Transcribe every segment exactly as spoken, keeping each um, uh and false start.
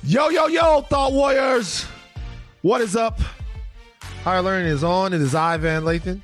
Yo, yo, yo, Thought Warriors. What is up? Higher Learning is on. It is I, Van Lathan.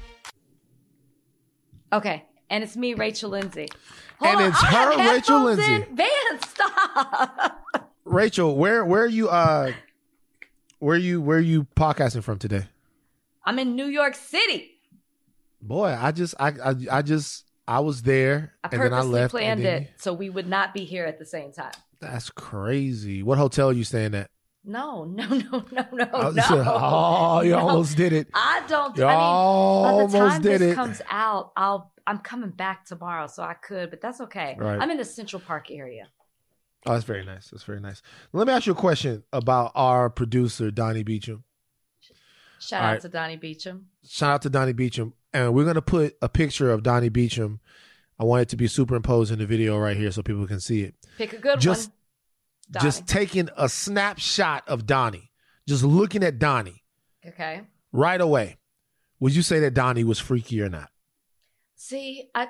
Okay. And it's me, Rachel Lindsay. Hold and on, it's I her, have Rachel headphones Lindsay. in. Van, stop. Rachel, where where are you uh where are you where are you podcasting from today? I'm in New York City. Boy, I just I I, I just I was there I and then I purposely left. planned then it so we would not be here at the same time. That's crazy. What hotel are you staying at? No, no, no, no, no, Oh, no. oh, you no. almost did it. I don't. You I mean, by the almost time did this it. comes out, I'll. I'm coming back tomorrow, so I could, but that's okay. Right. I'm in the Central Park area. Oh, that's very nice. That's very nice. Let me ask you a question about our producer, Donnie Beecham. Shout All out right. to Donnie Beecham. Shout out to Donnie Beecham. And we're going to put a picture of Donnie Beecham. I want it to be superimposed in the video right here so people can see it. Pick a good Just, one. Donnie. just taking a snapshot of Donnie. Just looking at Donnie Okay. right away. Would you say that Donnie was freaky or not? See, I,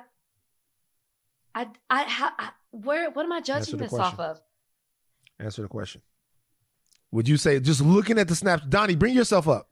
I, I, ha, I where? What am I Answer judging the this off question. of? Answer the question. Would you say, just looking at the snap, Donnie, bring yourself up.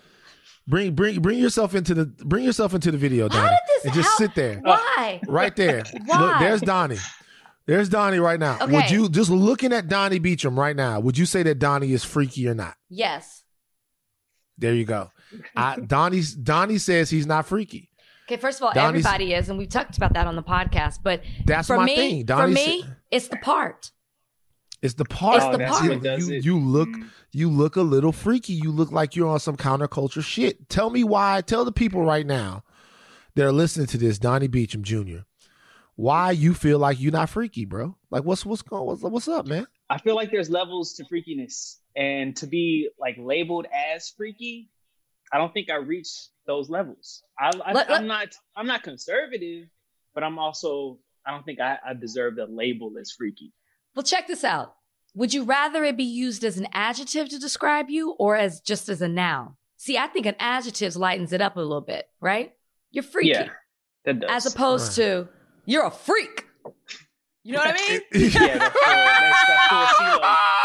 Bring bring bring yourself into the bring yourself into the video, Donnie. How did this? and just how- sit there. Why? Right there. Why? Look, there's Donnie. There's Donnie right now. Okay. Would you, just looking at Donnie Beecham right now, would you say that Donnie is freaky or not? Yes. There you go. I, Donnie's Donnie says he's not freaky. Okay. First of all, Donnie's- everybody is, and we've talked about that on the podcast. But That's for my me, thing. for Donnie me, said- it's the part. It's the part. It's the that's part. what does You, it. you look Mm. you look a little freaky. You look like you're on some counterculture shit. Tell me why. Tell the people right now that are listening to this, Donnie Beecham Junior, why you feel like you're not freaky, bro. Like what's what's going what's, what's up, man? I feel like there's levels to freakiness, and to be like labeled as freaky, I don't think I reached those levels. I, I, Let- let- I'm not. I'm not conservative, but I'm also. I don't think I, I deserve the label as freaky. Well, check this out. Would you rather it be used as an adjective to describe you or as just as a noun? See, I think an adjective lightens it up a little bit, right? You're freaky. Yeah, that does. As opposed to, you're a freak. You know what I mean? yeah, that's full, that's,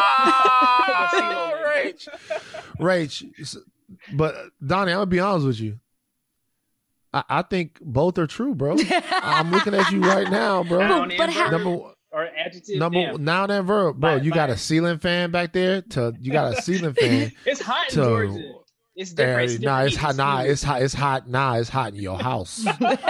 that's full CeeLo. That's CeeLo. Rach, Rach, but Donnie, I'm gonna be honest with you. I, I think both are true, bro. I'm looking at you right now, bro. Noun but and how- verb, Number or adjective. number damn. noun and verb, bro. By- You got by- a ceiling fan back there. To you got a ceiling fan. It's hot in to- Georgia. It's different. Uh, It's nah, different it's heat. hot. Nah, humid. it's hot. It's hot. Nah, it's hot in your house.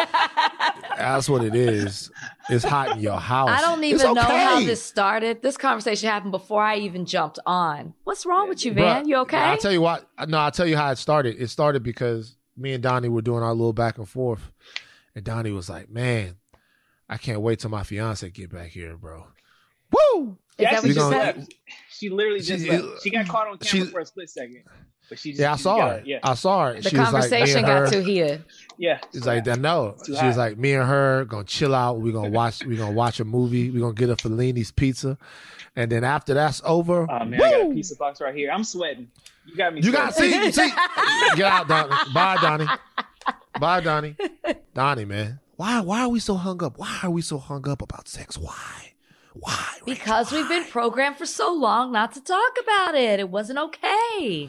That's what it is. It's hot in your house. I don't It's even know how okay. this started. This conversation happened before I even jumped on. What's wrong with you, Bruh, Van? You okay? I'll tell you what. No, I'll tell you how it started. It started because me and Donnie were doing our little back and forth, and Donnie was like, "Man, I can't wait till my fiance get back here, bro." Woo! Is that She what We you just gonna- said? left. She literally just She- left. She got caught on camera she- for a split second, but she just, Yeah, I she saw got her. it. Yeah, I saw her. The She was like, me conversation and got her- too heated. yeah. It's like, I know. too She was hot. like, me and her gonna chill out. We're gonna watch. We're gonna watch a movie. We're gonna get a Fellini's pizza, and then after that's over, Oh man, I got a woo! pizza box right here. I'm sweating. You got me. You got sweating. see see. Get out, Donnie. Bye, Donnie. Bye, Donnie. Donnie, man. Why why are we so hung up? Why are we so hung up about sex? Why? Why? Rachel? Because we've been Why? programmed for so long not to talk about it. It wasn't okay.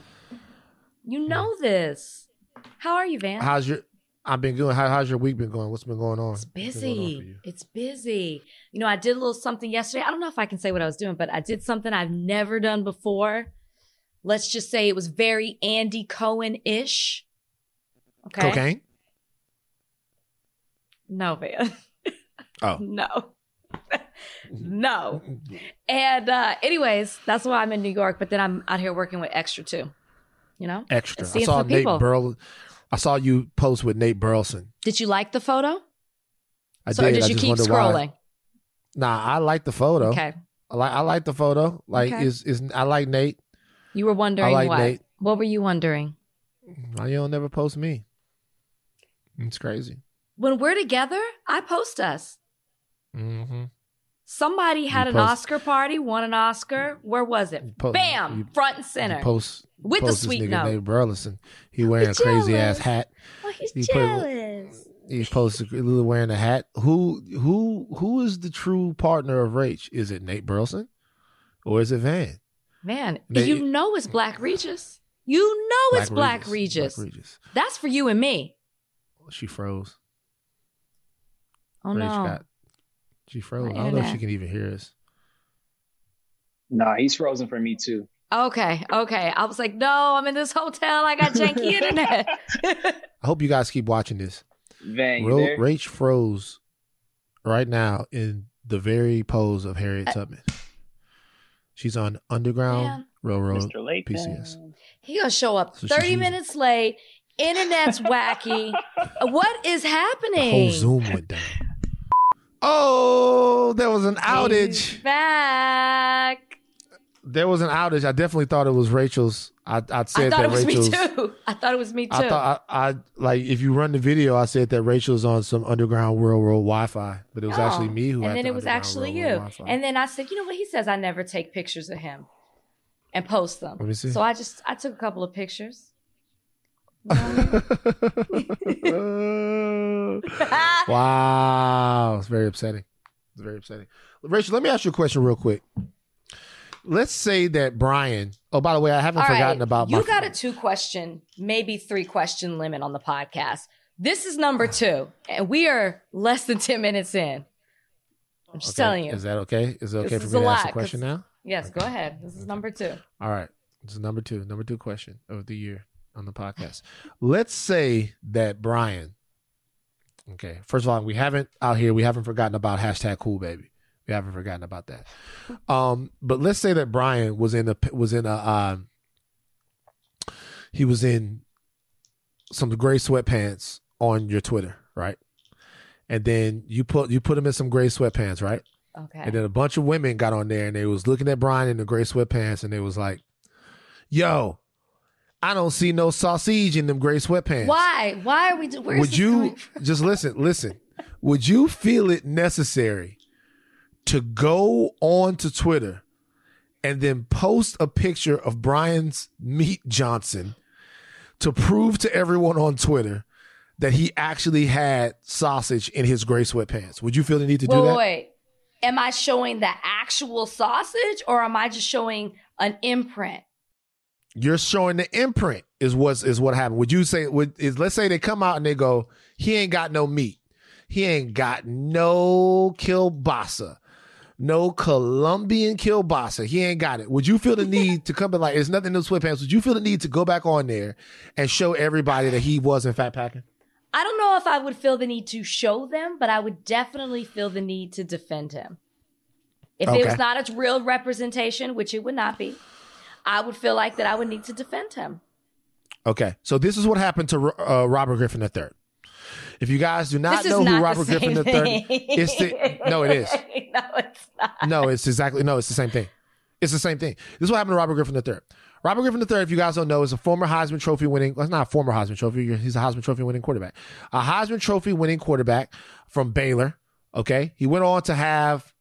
You know this. How are you, Van? How's your? I've been good. How, how's your week been going? What's been going on? It's What's been going on for busy. you? It's busy. You know, I did a little something yesterday. I don't know if I can say what I was doing, but I did something I've never done before. Let's just say it was very Andy Cohen-ish. Okay. Cocaine? No, Van. Oh. No. No. And uh, anyways, that's why I'm in New York, but then I'm out here working with Extra too. You know? Extra. And I seeing saw some Nate people. Burl. I saw you post with Nate Burleson. Did you like the photo? I so or did. did I you just keep wonder why- scrolling? Nah, I like the photo. Okay. I like I like the photo. Like Okay. is is I like Nate. You were wondering I like what? Nate. What were you wondering? Why you don't never post me? It's crazy. When we're together, I post us. Mm-hmm. Somebody had You an post- Oscar party, won an Oscar. Where was it? You po- Bam! you- Front and center. Post With the post sweet this nigga note. Nate Burleson. He wearing a crazy ass jealous. hat. Oh, he's He put- jealous. He posted a little wearing a hat. Who who who is the true partner of Rach? Is it Nate Burleson or is it Van? Man, They- you know it's Black Regis. You know it's Black Regis. Regis. Black Regis. That's for you and me. She froze. Oh Rach no. got- she froze. My I don't know if she internet. can even hear us. Nah, he's frozen for me too. Okay, okay. I was like, no, I'm in this hotel. I got janky internet. I hope you guys keep watching this. Van, you Ro- there? Rach froze right now in the very pose of Harriet Uh, Tubman. She's on Underground Man. Railroad Mister Lake. P C S. He gonna show up So she's thirty using- minutes late. Internet's wacky. What is The happening? whole Zoom went down. Oh, there was an He's outage. back. There was an outage. I definitely thought it was Rachel's. I, I I said thought that it was Rachel's. me too. I thought it was me too. I thought I, I like if you run the video, I said that Rachel's on some Underground Railroad Wi-Fi, but it was No. actually me who. And had then the it was Underground actually you. Railroad Wi-Fi. And then I said, you know what? He says I never take pictures of him and post them. Let me see. So I just I took a couple of pictures. Wow, it's very upsetting. It's very upsetting. Rachel, let me ask you a question real quick. Let's say that Brian. Oh, by the way, I haven't All forgotten right, about you my. got a two question, maybe three question limit on the podcast. This is number two, and we are less than ten minutes in. I'm just Okay, telling you. Is that okay? Is it okay This for is me a to ask lot, a question 'cause- now? Yes, go ahead. This is number two. All right. This is number two. Number two question of the year on the podcast. Let's say that Brian. Okay. First of all, we haven't out here. We haven't forgotten about hashtag Cool Baby. We haven't forgotten about that. Um, but let's say that Brian was in a was in a um, he was in some gray sweatpants on your Twitter, right? And then you put you put him in some gray sweatpants, right? Okay. And then a bunch of women got on there and they was looking at Brian in the gray sweatpants and they was like, yo, I don't see no sausage in them gray sweatpants. Why? Why are we? Do- where's Would this you coming from? just listen, listen. Would you feel it necessary to go on to Twitter and then post a picture of Brian's Meat Johnson to prove to everyone on Twitter that he actually had sausage in his gray sweatpants? Would you feel the need to Wait, do wait, that? wait. Am I showing the actual sausage, or am I just showing an imprint? You're showing the imprint is what is what happened. Would you say would is let's say they come out and they go, he ain't got no meat. He ain't got no kielbasa. No Colombian kielbasa. He ain't got it. Would you feel the need to come back like there's nothing in those sweatpants? Would you feel the need to go back on there and show everybody that he wasn't fat packing? I don't know if I would feel the need to show them, but I would definitely feel the need to defend him. If Okay. it was not a real representation, which it would not be, I would feel like that I would need to defend him. Okay. So this is what happened to uh, Robert Griffin the third. If you guys do not This know is who not Robert the same Griffin the third thing. it's the no, it is. No, it's not. No, it's exactly no, it's the same thing. It's the same thing. This is what happened to Robert Griffin the third. Robert Griffin the third, if you guys don't know, is a former Heisman Trophy winning, well, it's not a former Heisman Trophy, he's a Heisman Trophy winning quarterback. A Heisman Trophy winning quarterback from Baylor, okay? He went on to have,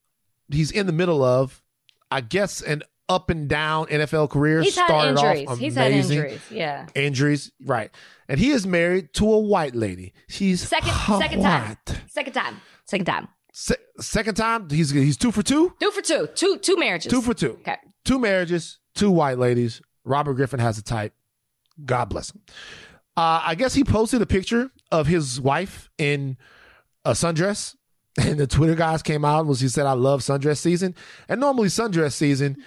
he's in the middle of, I guess, an up and down N F L career. He's had Started injuries. off He's had amazing. injuries. Yeah. Injuries, right. And he is married to a white lady. She's Second, hot. second time. Second time. Second time. Se- second time, he's he's two for two? Two for two. Two two marriages. Two for two. Okay. Two marriages, two white ladies. Robert Griffin has a type. God bless him. Uh, I guess he posted a picture of his wife in a sundress, and the Twitter guys came out and was he said, "I love sundress season." And normally sundress season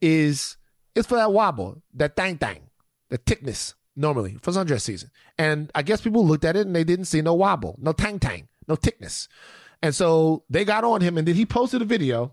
is it's for that wobble, that thang thang, the thickness. Normally for sundress season, and I guess people looked at it and they didn't see no wobble, no tang tang, no thickness, and so they got on him, and then he posted a video,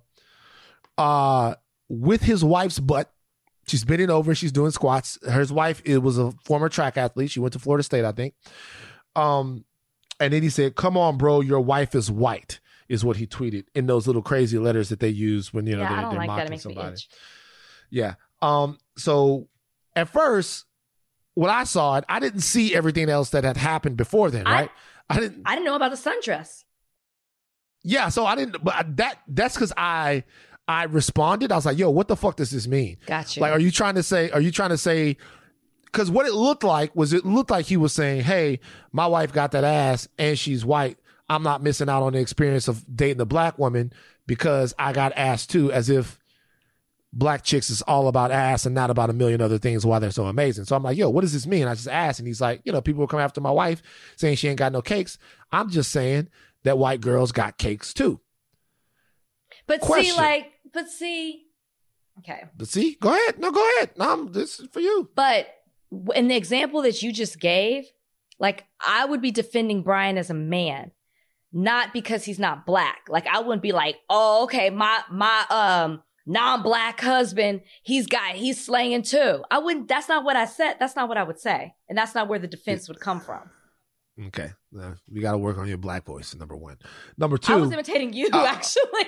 uh, with his wife's butt. She's bending over. She's doing squats. Her wife it was a former track athlete. She went to Florida State, I think. Um, and then he said, "Come on, bro, your wife is white," is what he tweeted in those little crazy letters that they use when you know Yeah, I they're, don't they're like that. It mocking makes me somebody. itch. Yeah. Um. So at first, when I saw it, I didn't see everything else that had happened before then, I- right? I, didn't. I didn't know about the sundress. Yeah. So I didn't. But that that's because I I responded. I was like, "Yo, what the fuck does this mean?" Gotcha. Like, are you trying to say, are you trying to say, because what it looked like was it looked like he was saying, hey, my wife got that ass and she's white. I'm not missing out on the experience of dating a black woman because I got ass too, as if black chicks is all about ass and not about a million other things why they're so amazing. So I'm like, yo, what does this mean? I just asked, and he's like, you know, people will come after my wife saying she ain't got no cakes. I'm just saying that white girls got cakes too. But Question. see, like, but see, okay. But see, go ahead. No, go ahead. No, I'm, this is for you. But in the example that you just gave, like, I would be defending Brian as a man, not because he's not black. Like, I wouldn't be like, oh, okay, my my um non-black husband, he's got he's slaying too. I wouldn't. That's not what I said. That's not what I would say, and that's not where the defense would come from. Okay, uh, you got to work on your black voice. Number one. Number two. I was imitating you, uh, actually.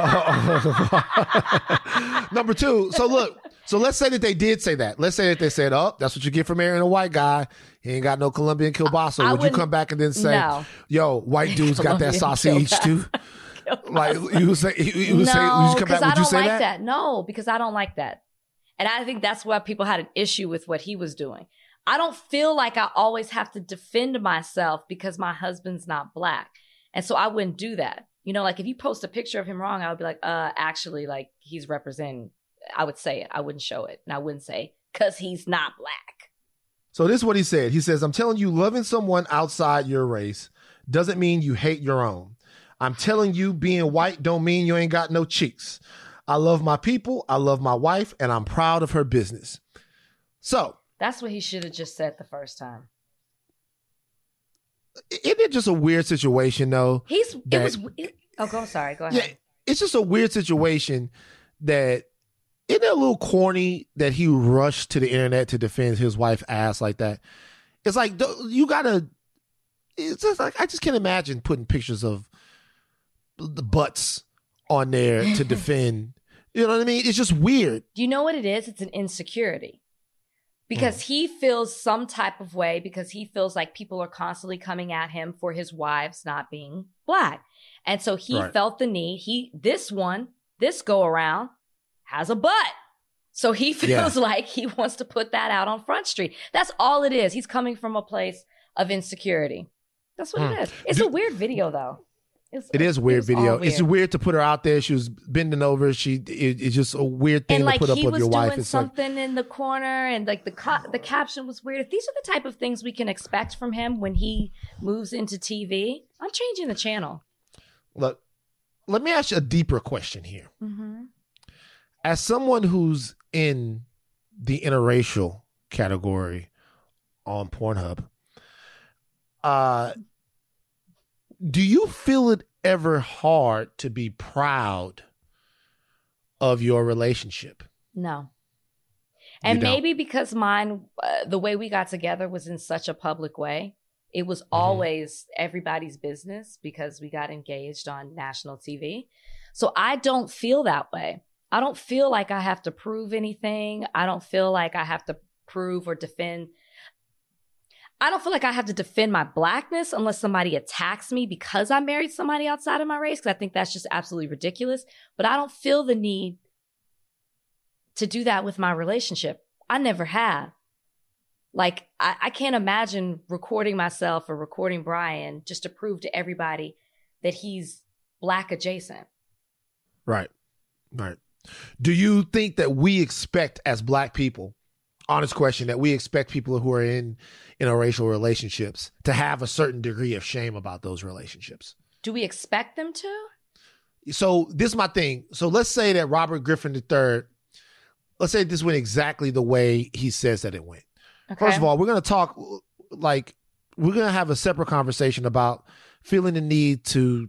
uh, number two. So look. So let's say that they did say that. Let's say that they said, "Oh, that's what you get for marrying a white guy. He ain't got no Colombian kielbasa." I Would you come back and then say, no. "Yo, white dude's got that Colombian sausage kielbasa. too"? Like you would say, you, you would no, say, would you come because back? I Would you don't say like that? that? No, because I don't like that, and I think that's why people had an issue with what he was doing. I don't feel like I always have to defend myself because my husband's not black, and so I wouldn't do that. You know, like if you post a picture of him wrong, I would be like, uh, actually, like he's representing. I would say it. I wouldn't show it, and I wouldn't say because he's not black. So this is what he said. He says, "I'm telling you, loving someone outside your race doesn't mean you hate your own. I'm telling you, being white don't mean you ain't got no cheeks. I love my people. I love my wife, and I'm proud of her business." So that's what he should have just said the first time. Isn't it just a weird situation, though? He's. that, it was. It, oh, go. Sorry. Go ahead. Yeah, it's just a weird situation that. Isn't it a little corny that he rushed to the internet to defend his wife's ass like that? It's like, you gotta, it's just like, I just can't imagine putting pictures of the butts on there to defend. You know what I mean? It's just weird. Do you know what it is? It's an insecurity. Because Mm. he feels some type of way because he feels like people are constantly coming at him for his wives not being black. And so he Right. felt the need. He, this one, this go around, has a butt. So he feels Yeah. like he wants to put that out on Front Street. That's all it is. He's coming from a place of insecurity. That's what Mm. it is. It's Do- a weird video, though. It's, It is a weird it's all video. weird. It's weird to put her out there. She was bending over. She, it, it's just a weird thing And to like put up he of was your doing wife. It's like, something in the corner, and like the co- the caption was weird. If these are the type of things we can expect from him when he moves into T V, I'm changing the channel. look, let me ask you a deeper question here. Mm-hmm. As someone who's in the interracial category on Pornhub, uh, do you feel it ever hard to be proud of your relationship? No. You And don't? maybe because mine, uh, the way we got together was in such a public way. It was always everybody's business because we got engaged on national T V. So I don't feel that way. I don't feel like I have to prove anything. I don't feel like I have to prove or defend. I don't feel like I have to defend my blackness unless somebody attacks me because I married somebody outside of my race, because I think that's just absolutely ridiculous. But I don't feel the need to do that with my relationship. I never have. Like, I, I can't imagine recording myself or recording Brian just to prove to everybody that he's black adjacent. Right. Right. Do you think that we expect as black people, honest question, that we expect people who are in interracial relationships to have a certain degree of shame about those relationships? Do we expect them to? So this is my thing. So let's say that Robert Griffin the third, let's say this went exactly the way he says that it went. Okay. First of all, we're going to talk, like, we're going to have a separate conversation about feeling the need to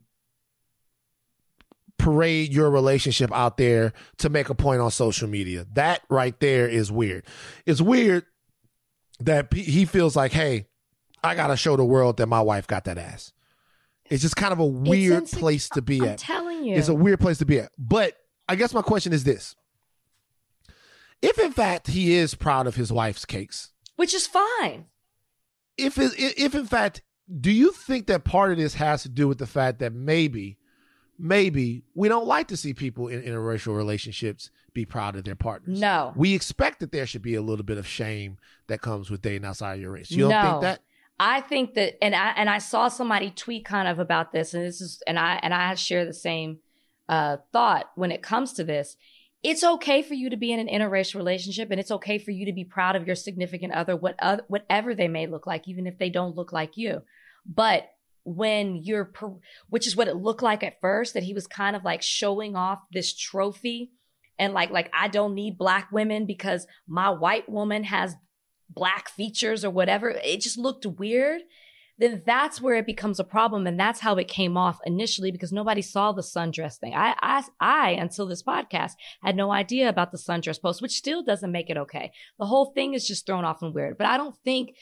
parade your relationship out there to make a point on social media. That right there is weird. It's weird that p- he feels like, hey, I got to show the world that my wife got that ass. It's just kind of a weird insec- place to be I'm at. telling you. It's a weird place to be at. But I guess my question is this. If in fact he is proud of his wife's cakes, Which is fine. if it, if in fact, do you think that part of this has to do with the fact that maybe, maybe we don't like to see people in interracial relationships be proud of their partners? No. We expect that there should be a little bit of shame that comes with dating outside your race. You don't No. think that? I think that, and I and I saw somebody tweet kind of about this, and this is, and I and I share the same uh, thought when it comes to this. it's okay for you to be in an interracial relationship, and it's okay for you to be proud of your significant other, what, uh, whatever they may look like, even if they don't look like you. But when you're, which is what it looked like at first, that he was kind of like showing off this trophy and like, like, I don't need black women because my white woman has black features or whatever. It just looked weird. Then that's where it becomes a problem. And that's how it came off initially, because nobody saw the sundress thing. I, I, I, until this podcast, had no idea about the sundress post, which still doesn't make it okay. The whole thing is just thrown off and weird. But I don't think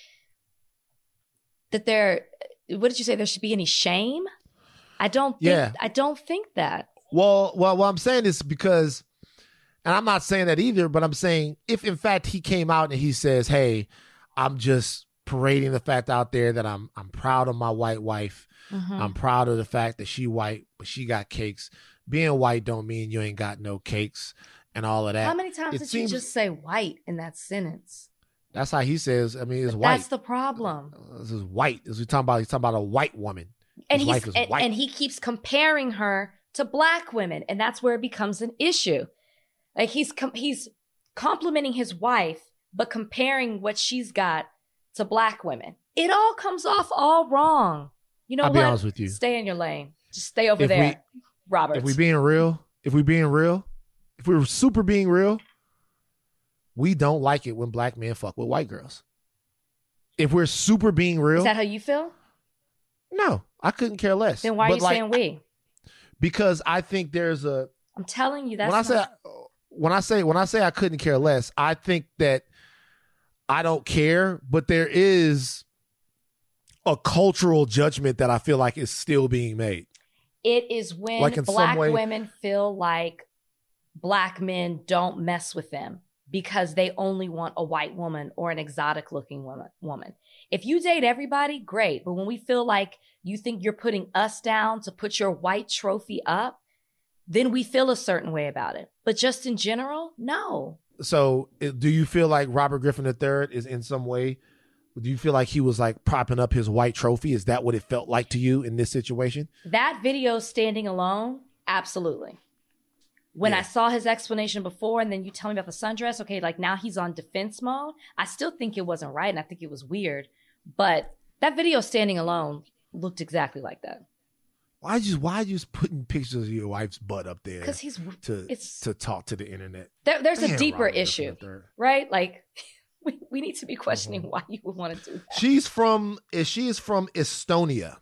that there, what did you say? There should be any shame? I don't think, Yeah. I don't think that. Well, well, what I'm saying is because, and I'm not saying that either, but I'm saying if in fact he came out and he says, hey, I'm just parading the fact out there that I'm I'm proud of my white wife. Mm-hmm. I'm proud of the fact that she white, but she got cakes. Being white don't mean you ain't got no cakes and all of that. How many times It did seems- you just say white in that sentence? That's how he says. I mean, it's But white. That's the problem. This is white. This is talking about. He's talking about a white woman. And His he's wife is and, white. and he keeps comparing her to black women, and that's where it becomes an issue. Like he's com- he's complimenting his wife, but comparing what she's got to black women. It all comes off all wrong. You know I'll what? be honest with you. Stay in your lane. Just stay over If we- there, Robert. If we being real, if we being real, if we were super being real, we don't like it when black men fuck with white girls. If we're super being real, Is that how you feel? no, I couldn't care less. Then why are But you like, saying we? Because I think there's a I'm telling you, that's when I say not- when I say when I say I couldn't care less, I think that I don't care, but there is a cultural judgment that I feel like is still being made. It is when Like in some black way- women feel like black men don't mess with them because they only want a white woman or an exotic looking woman. woman. If you date everybody, great. But when we feel like you think you're putting us down to put your white trophy up, then we feel a certain way about it. But just in general, no. So, it- do you feel like Robert Griffin the third is in some way? Do you feel like he was like propping up his white trophy? Is that what it felt like to you in this situation? That video standing alone, absolutely. When Yeah. I saw his explanation before and then you tell me about the sundress, okay, like now he's on defense mode. I still think it wasn't right and I think it was weird. But that video standing alone looked exactly like that. Why just why you just putting pictures of your wife's butt up there Because he's, to it's, to talk to the internet? there, there's a Damn, deeper Robert Griffin issue, the third. right? Like we, we need to be questioning Mhm. why you would want to do that. She's from is she is from Estonia.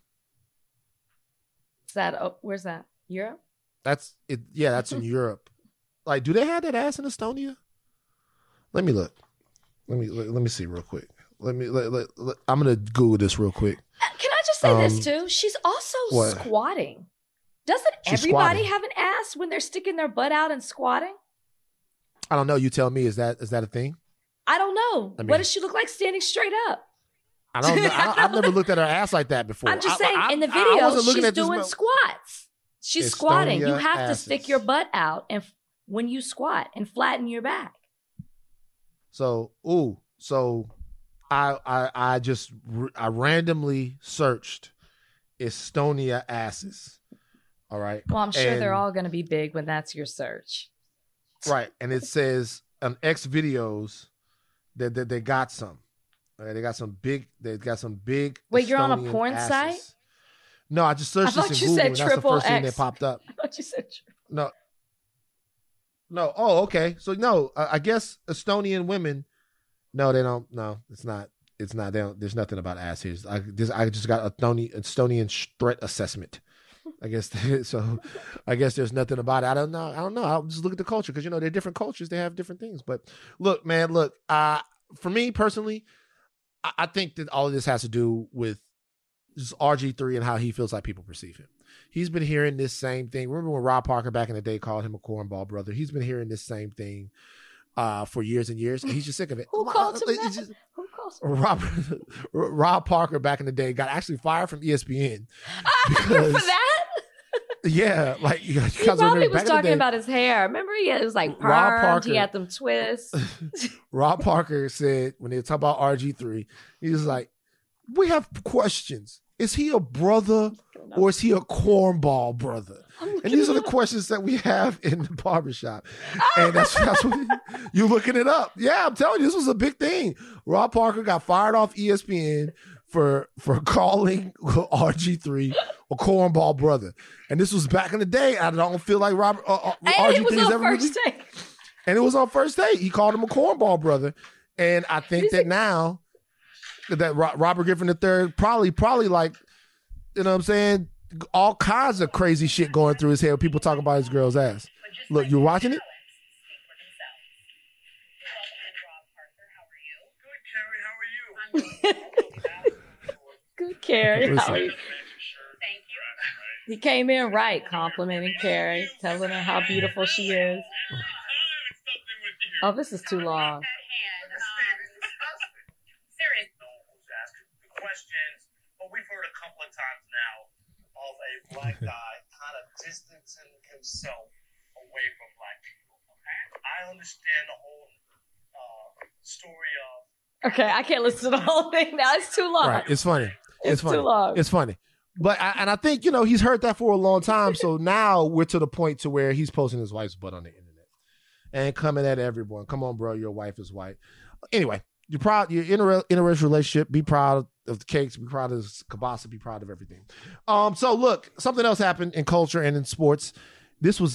Is that, oh, where's that? Europe? That's it. Yeah, that's in Europe. Like, do they have that ass in Estonia? Let me look. Let me let, let me see real quick. Let me. Let, let, let- I'm gonna Google this real quick. Uh, Can I just say this Um, too? She's also what? squatting. Doesn't She's everybody squatting. have an ass when they're sticking their butt out and squatting? I don't know. You tell me. Is that is that a thing? I don't know. I mean- what does she look like standing straight up? I don't. know. I don't I've never looked at her ass like that before. I'm just I- saying, I- in the I- I video, wasn't looking she's at this doing mo- squats. She's squatting. You Estonia have to asses. stick your butt out and f- when you squat and flatten your back. So, ooh, so I I I just r- I randomly searched Estonia asses. All right. Well, I'm sure they're And- all going to be big when that's your search. Right, and it says on X videos that, that they got some. All right, they got some big. They got some big. Wait, you're on a Estonian porn asses. site? No, I just searched I this thought in you Google, said and that's the triple first thing that X. popped up. I thought you said true. No, no. Oh, okay. So no, I, I guess Estonian women. No, they don't. No, it's not. It's not. They don't, there's nothing about ass here. I just I just got a Estonian Estonian threat assessment. I guess so. I guess there's nothing about it. I don't know. I don't know. I'll just look at the culture because you know they're different cultures. They have different things. But look, man. Look. Uh, for me personally, I, I think that all of this has to do with just R G three and how he feels like people perceive him. He's been hearing this same thing. Remember when Rob Parker back in the day called him a cornball brother? He's been hearing this same thing uh, for years and years, and he's just sick of it. Who called him It's that? just- Who calls him? Rob, Rob Parker back in the day got actually fired from E S P N. For Because- that? Yeah, like you guys He probably remember was back in the talking day, about his hair. Remember, he had, it was like Rob permed. Parker- He had them twists. Rob Parker said when they talk about R G three, he was like, "We have questions. Is he a brother or is he a cornball brother?" And these are the questions that we have in the barbershop. And that's, that's what you're looking it up. Yeah, I'm telling you, this was a big thing. Rob Parker got fired off E S P N for for calling R G three a cornball brother. And this was back in the day. I don't feel like Robert uh, uh, R G three is ever really, and it was on first date. He called him a cornball brother. And I think that now that Robert Griffin the third probably probably like, you know what I'm saying, all kinds of crazy shit going through his head. People talking about his girl's ass. Look, you watching it? Good, Carrie. How are you? Thank you. He came in right, complimenting Carrie, telling her how beautiful she is. Oh, this is too long. Questions, but we've heard a couple of times now of a black guy kind of distancing himself away from black people. Okay? I understand the whole uh, story of. Okay, I can't listen to the whole thing now. It's too long. Right, it's funny. It's, it's funny. too long. It's funny. But I, and I think, you know, he's heard that for a long time. So now we're to the point to where he's posting his wife's butt on the internet and coming at everyone. Come on, bro, your wife is white. Anyway, you're proud. You're in a interracial relationship. Be proud of the cakes. Be proud of kielbasa. Be proud of everything. Um. So look, something else happened in culture and in sports. This was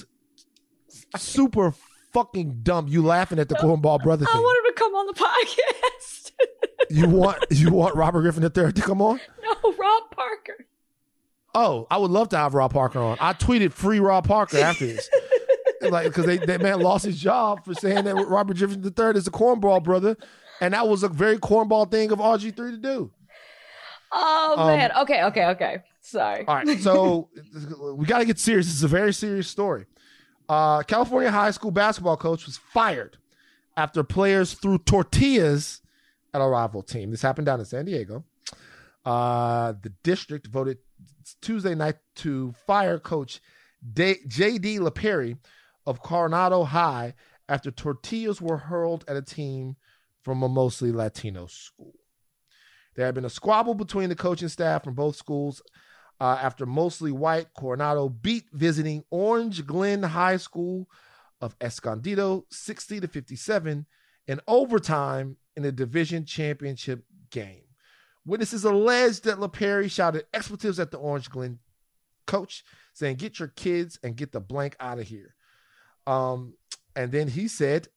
super fucking dumb. You laughing at the cornball brother thing. I want him to come on the podcast. you want you want Robert Griffin the third to come on? No, Rob Parker. Oh, I would love to have Rob Parker on. I tweeted free Rob Parker after this. Like, because they, that man lost his job for saying that Robert Griffin the third is a cornball brother. And that was a very cornball thing of R G three to do. Oh, um, man. Okay, okay, okay. Sorry. All right. So we got to get serious. This is a very serious story. Uh, California high school basketball coach was fired after players threw tortillas at a rival team. This happened down in San Diego. Uh, the district voted Tuesday night to fire coach J D LaPerry of Coronado High after tortillas were hurled at a team from a mostly Latino school. There had been a squabble between the coaching staff from both schools uh, after mostly white Coronado beat visiting Orange Glen High School of Escondido sixty to fifty-seven in overtime in a division championship game. Witnesses alleged that LaPerry shouted expletives at the Orange Glen coach, saying, "Get your kids and get the blank out of here." Um, and then he said,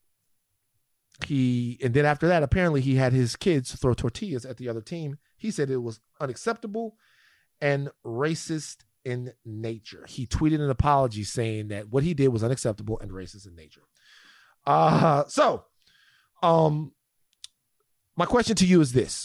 He and then after that, apparently he had his kids throw tortillas at the other team. He said it was unacceptable and racist in nature. He tweeted an apology saying that what he did was unacceptable and racist in nature. Uh, so, um, my question to you is this.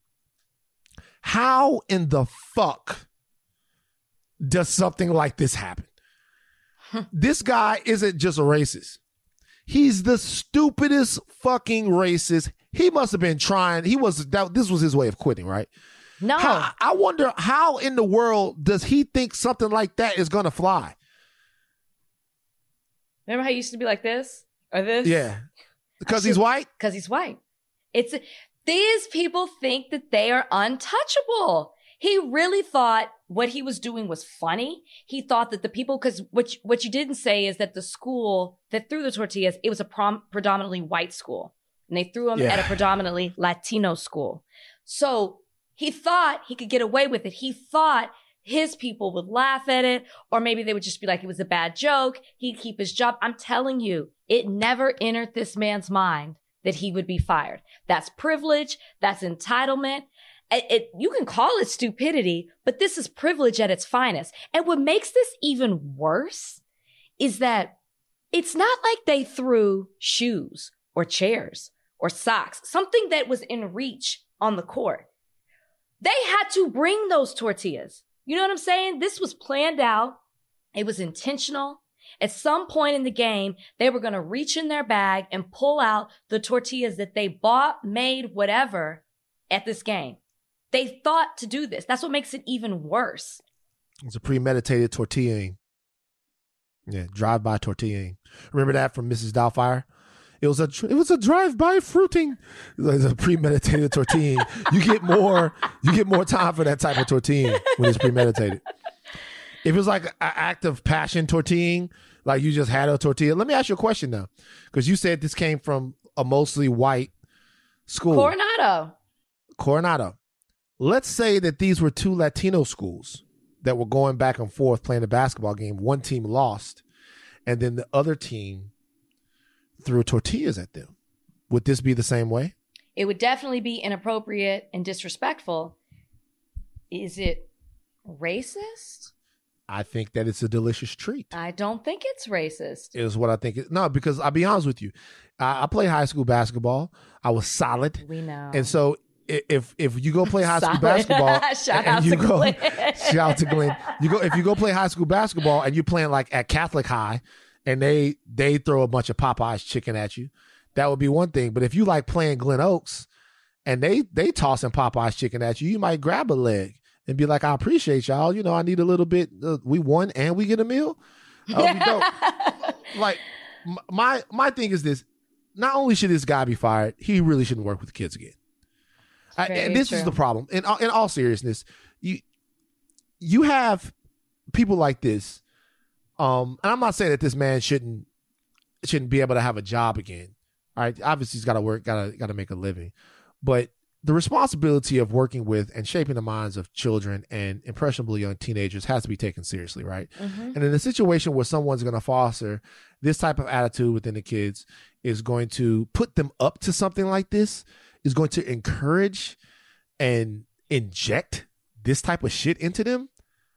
How in the fuck does something like this happen? This guy isn't just a racist. He's the stupidest fucking racist. He must have been trying. He was that. This was his way of quitting, right? No. How, I wonder how in the world does he think something like that is gonna fly? Remember how he used to be like this or this? Yeah, because he's white. Because he's white. It's these people think that they are untouchable. He really thought what he was doing was funny. He thought that the people, because what, you- what you didn't say is that the school that threw the tortillas, it was a prom- predominantly white school. And they threw them Yeah. at a predominantly Latino school. So he thought he could get away with it. He thought his people would laugh at it, or maybe they would just be like, it was a bad joke. He'd keep his job. I'm telling you, it never entered this man's mind that he would be fired. That's privilege. That's entitlement. It, it, you can call it stupidity, but this is privilege at its finest. And what makes this even worse is that it's not like they threw shoes or chairs or socks, something that was in reach on the court. They had to bring those tortillas. You know what I'm saying? This was planned out. It was intentional. At some point in the game, they were going to reach in their bag and pull out the tortillas that they bought, made, whatever at this game. They thought to do this. That's what makes it even worse. It's a premeditated tortillaing. Yeah, drive-by tortillaing. Remember that from Missus Doubtfire? It was a it was a drive-by fruiting. It was a premeditated tortillaing. You get more you get more time for that type of tortillaing when it's premeditated. If it was like an act of passion tortilling, like you just had a tortilla. Let me ask you a question now, because you said this came from a mostly white school. Coronado. Coronado. Let's say that these were two Latino schools that were going back and forth playing a basketball game. One team lost, and then the other team threw tortillas at them. Would this be the same way? It would definitely be inappropriate and disrespectful. Is it racist? I think that it's a delicious treat. I don't think it's racist. Is what I think. It, no, because I'll be honest with you. I, I played high school basketball. I was solid. We know. And so if if you go play high school Solid. basketball, Shout and out you to go, Glenn. shout out to Glenn. You go if you go play high school basketball and you're playing like at Catholic High, and they they throw a bunch of Popeyes chicken at you, that would be one thing. But if you like playing Glen Oaks, and they they tossing Popeyes chicken at you, you might grab a leg and be like, I appreciate y'all. You know, I need a little bit. Uh, we won and we get a meal. That would be dope. Like m- my my thing is this: not only should this guy be fired, he really shouldn't work with kids again. I, and this true. is the problem. In all- in all seriousness, you you have people like this. Um, and I'm not saying that this man shouldn't shouldn't be able to have a job again. All right, obviously he's got to work, got to got to make a living, but the responsibility of working with and shaping the minds of children and impressionable young teenagers has to be taken seriously, right? Mm-hmm. And in a situation where someone's going to foster this type of attitude within the kids, is going to put them up to something like this, is going to encourage and inject this type of shit into them.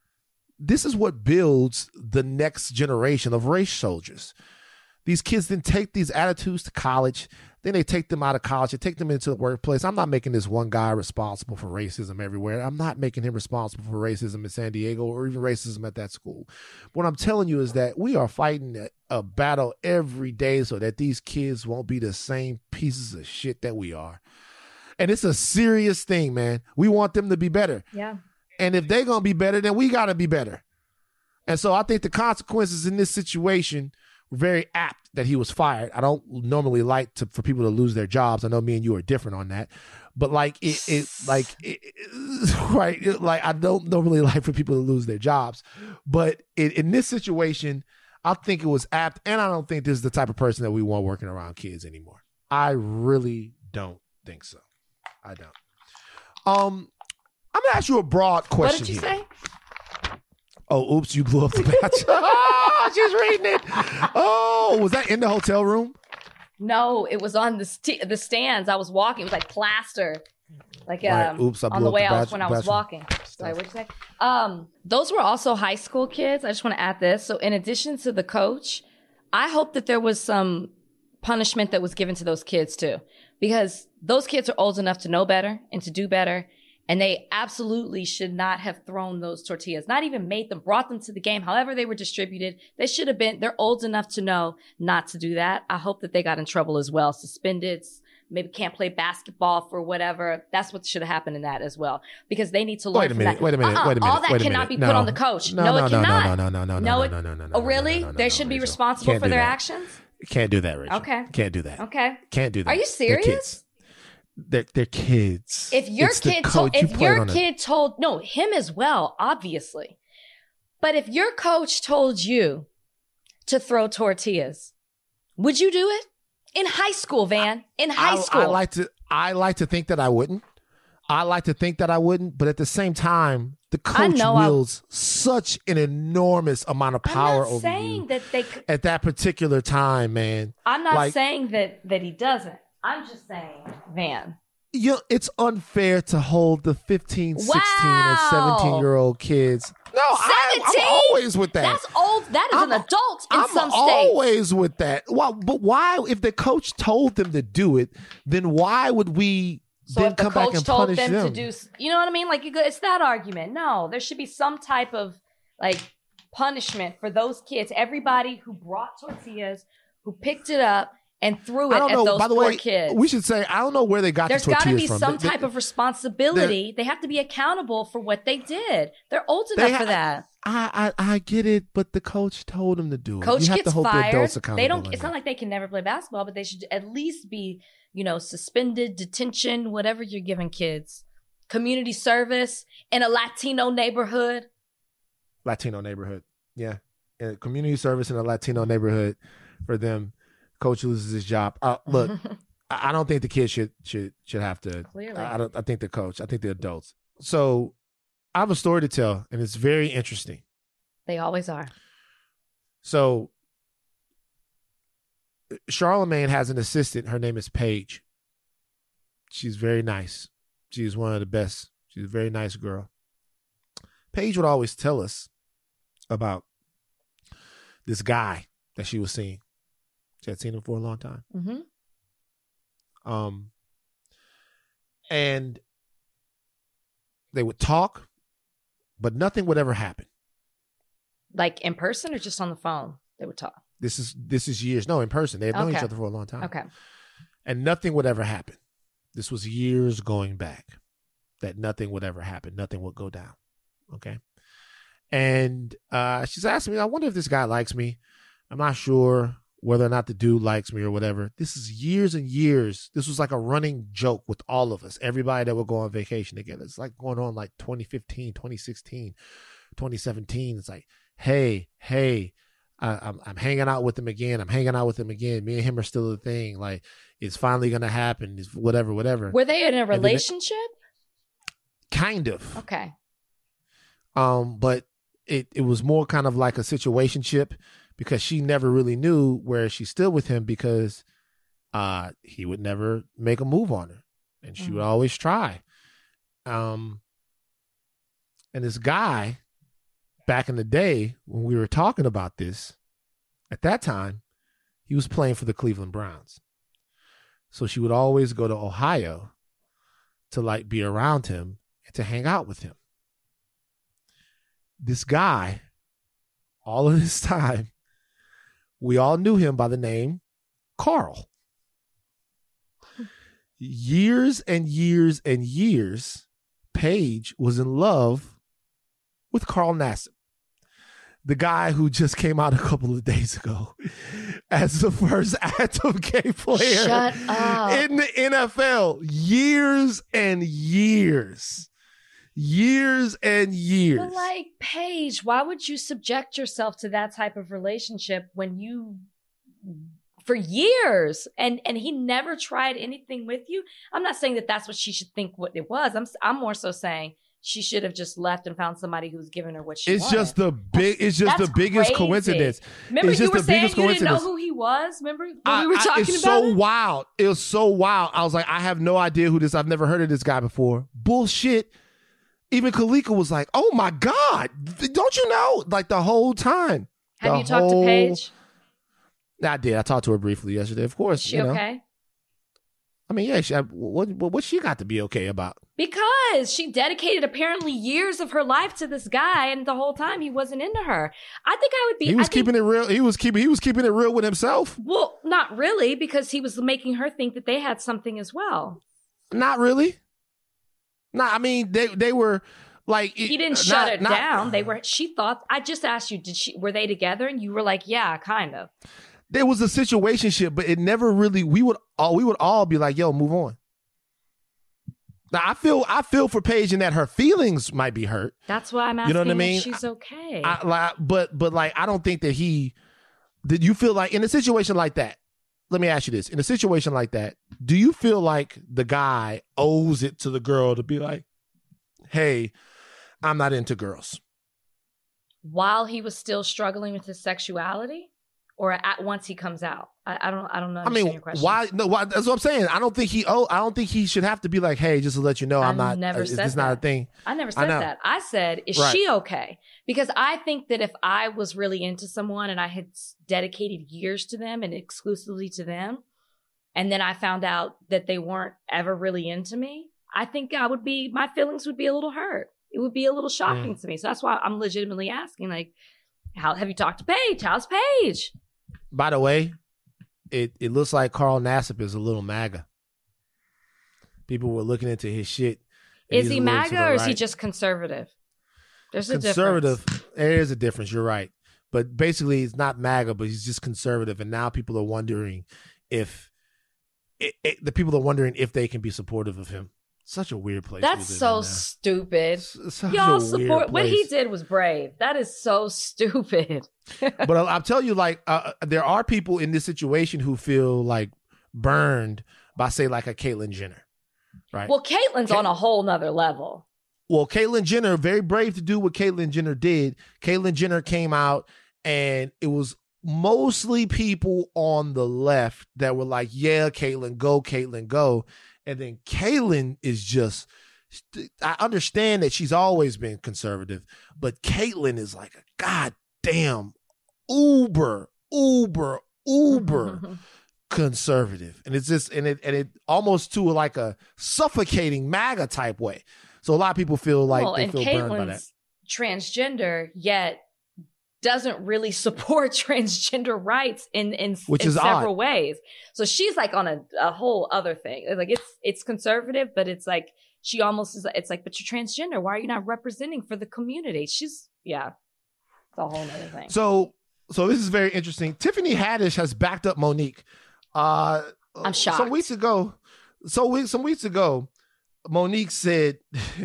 This is what builds the next generation of race soldiers. These kids then take these attitudes to college. Then they take them out of college and take them into the workplace. I'm not making this one guy responsible for racism everywhere. I'm not making him responsible for racism in San Diego or even racism at that school. What I'm telling you is that we are fighting a, a battle every day so that these kids won't be the same pieces of shit that we are. And it's a serious thing, man. We want them to be better. Yeah. And if they're going to be better, then we got to be better. And so I think the consequences in this situation were very apt that he was fired. I don't normally like to, for people to lose their jobs. I know me and you are different on that. But like, it, it like, it, it, right, it, like I don't normally like for people to lose their jobs. But it, in this situation, I think it was apt. And I don't think this is the type of person that we want working around kids anymore. I really don't think so. I don't. Um, I'm going to ask you a broad question. What did you here. say? Oh, oops, you blew up the batch. Oh, she's reading it. Oh, was that in the hotel room? No, it was on the st- the stands. I was walking. It was like plaster. Like um, Right. Oops, I blew on the up way the I was batch- when I was batch- walking. Sorry, what'd you say? Um, those were also high school kids. I just want to add this. So in addition to the coach, I hope that there was some punishment that was given to those kids too. Because those kids are old enough to know better and to do better. And they absolutely should not have thrown those tortillas, not even made them, brought them to the game. However they were distributed, they should have been, they're old enough to know not to do that. I hope that they got in trouble as well. Suspended, maybe can't play basketball for whatever. That's what should have happened in that as well. Because they need to learn Wait a from minute, that. wait a minute, Uh-uh, wait a minute. All that wait a cannot minute. be put No. on the coach. No, No, no, it no, cannot. no, no, no, no, No, no, it- no, no, no, no. Oh, really? no, no, no, They no, should be Rachel. responsible Can't for do their that. actions? Can't do that, Rachel. Okay. Can't do that. Okay. Can't do that. Are you They're kids. serious? They're, they're kids. If your It's the kid coach. told, You if played your on it. kid told, no, him as well, obviously. But if your coach told you to throw tortillas, would you do it? In high school, Van. In high I, school. I like to. I like to think that I wouldn't. I like to think that I wouldn't, but at the same time, the I coach know I- wields such an enormous amount of power I'm not over saying you that they. c- at that particular time, man. I'm not Like- saying that that he doesn't. I'm just saying, Van. You know, it's unfair to hold the fifteen, sixteen, Wow. and seventeen year old kids. No, I, I'm seventeen? always with that. That's old. That is I'm- an adult in I'm some states. always with that. Why, but why, if the coach told them to do it, then why would we So then if the come back coach and told punish them, them? to do, s- you know what I mean? Like you go, it's that argument. No, there should be some type of like punishment for those kids. Everybody who brought tortillas, who picked it up and threw it I don't at know. those By the poor way, kids. we should say I don't know where they got There's the got to tortillas be from. some They- type of responsibility. They have to be accountable for what they did. They're old They enough ha- for that. I, I I get it, but the coach told them to do it. Coach you have gets to hold the fired. adults accountable. They don't. in It's that. not like they can never play basketball, but they should at least be, you know, suspended, detention, whatever you're giving kids, community service in a Latino neighborhood. Latino neighborhood. Yeah. And community service in a Latino neighborhood for them. Coach loses his job. Uh, look, I I don't think the kid should should should have to. Clearly. I, I don't. I think the coach. I think the adults. So I have a story to tell, and it's very interesting. They always are. So Charlemagne has an assistant. Her name is Paige. She's very nice. She's one of the best. She's a very nice girl. Paige would always tell us about this guy that she was seeing. She had seen him for a long time. Mm-hmm. Um, and they would talk, but nothing would ever happen. Like in person or just on the phone? They would talk. This is this is years. No, in person. They had known Okay. each other for a long time. Okay. And nothing would ever happen. This was years going back that nothing would ever happen. Nothing would go down. Okay. And uh, she's asking me, I wonder if this guy likes me. I'm not sure whether or not the dude likes me or whatever. This is years and years. This was like a running joke with all of us. Everybody that would go on vacation together. It's like going on like twenty fifteen, twenty sixteen, twenty seventeen. It's like, hey, hey, I, I'm, I'm hanging out with him again. I'm hanging out with him again. Me and him are still a thing. Like, it's finally going to happen. It's whatever, whatever. Were they in a then it- relationship? Kind of. Okay. Um, but it, it was more kind of like a situationship because she never really knew where she's still with him because uh, he would never make a move on her. And she Mm. would always try. Um, and this guy, back in the day when we were talking about this, at that time, he was playing for the Cleveland Browns. So she would always go to Ohio to like be around him and to hang out with him. This guy, all of this time, we all knew him by the name Carl. Years and years and years, Paige was in love with Carl Nassib, the guy who just came out a couple of days ago as the first active gay player Shut up. in the N F L. Years and years. Years and years. But like, Paige, why would you subject yourself to that type of relationship when you, for years, and and he never tried anything with you? I'm not saying that that's what she should think what it was. I'm I'm more so saying she should have just left and found somebody who was giving her what she It's wanted. just the big. It's just That's the biggest crazy. coincidence. Remember It's you just were the saying biggest you didn't know coincidence. who he was? Remember when I- we were I- talking it's about so it? wild. It was so wild. I was like, I have no idea who this. I've never heard of this guy before. Bullshit. Even Kalika was like, "Oh my god, don't you know?" Like the whole time. Have The you talked whole- to Paige? I did. I talked to her briefly yesterday. Of course, Is she you know. okay? I mean, yeah. She, what what what she got to be okay about? Because she dedicated apparently years of her life to this guy, and the whole time he wasn't into her. I think I would be. He was I think- keeping it real. He was keeping. He was keeping it real with himself. Well, not really, because he was making her think that they had something as well. Not really. Nah, I mean they they were like He didn't not- shut it not- down. They were. She thought. I just asked you, did she? Were they together? And you were like, yeah, kind of. There was a situationship, but it never really. We would all we would all be like, "Yo, move on." Now I feel I feel for Paige in that her feelings might be hurt. That's why I'm asking You know what I if mean? she's okay. I, like, but but like I don't think that he. Did you feel like in a situation like that? Let me ask you this: in a situation like that, do you feel like the guy owes it to the girl to be like, "Hey, I'm not into girls"? While he was still struggling with his sexuality, or at once he comes out. I, I don't. I don't know. I mean, your question. why? No, why, that's what I'm saying. I don't think he. Oh, I don't think he should have to be like, "Hey, just to let you know, I'm I not. never uh, said it's not a that. thing." I never I said know. that. I said, is Right. she okay? Because I think that if I was really into someone and I had s- dedicated years to them and exclusively to them, and then I found out that they weren't ever really into me, I think I would be, my feelings would be a little hurt. It would be a little shocking Mm. to me. So that's why I'm legitimately asking, like, how have you talked to Paige? How's Paige? By the way, it it looks like Carl Nassib is a little MAGA. People were looking into his shit. and Is he's he a little to MAGA the or is he right. just conservative? There's a conservative? difference. There is a difference. You're right, but basically, it's not MAGA, but he's just conservative. And now people are wondering if it, it, the people are wondering if they can be supportive of him. Such a weird place. That's we live so in now. stupid. S- such Y'all a support weird what he place. did was brave. That is so stupid. But I'll, I'll tell you, like, uh, there are people in this situation who feel like burned by, say, like a Caitlyn Jenner, right? Well, Caitlyn's Ca- on a whole nother level. Well, Caitlyn Jenner, very brave to do what Caitlyn Jenner did. Caitlyn Jenner came out, and it was mostly people on the left that were like, yeah, Caitlyn, go, Caitlyn, go. And then Caitlyn is just, I understand that she's always been conservative, but Caitlyn is like a goddamn uber, uber, uber conservative. And it's just, and it, and it almost to like a suffocating MAGA type way. So a lot of people feel like well, they and feel burned by that. Caitlyn's transgender, yet doesn't really support transgender rights in in, Which in is several odd. ways. So she's like on a, a whole other thing. It's like it's it's conservative, but it's like she almost is. It's like, but you're transgender. Why are you not representing for the community? She's yeah, it's a whole other thing. So, so this is very interesting. Tiffany Haddish has backed up Monique. Uh, I'm shocked. Some weeks ago, so we, some weeks ago, Monique said,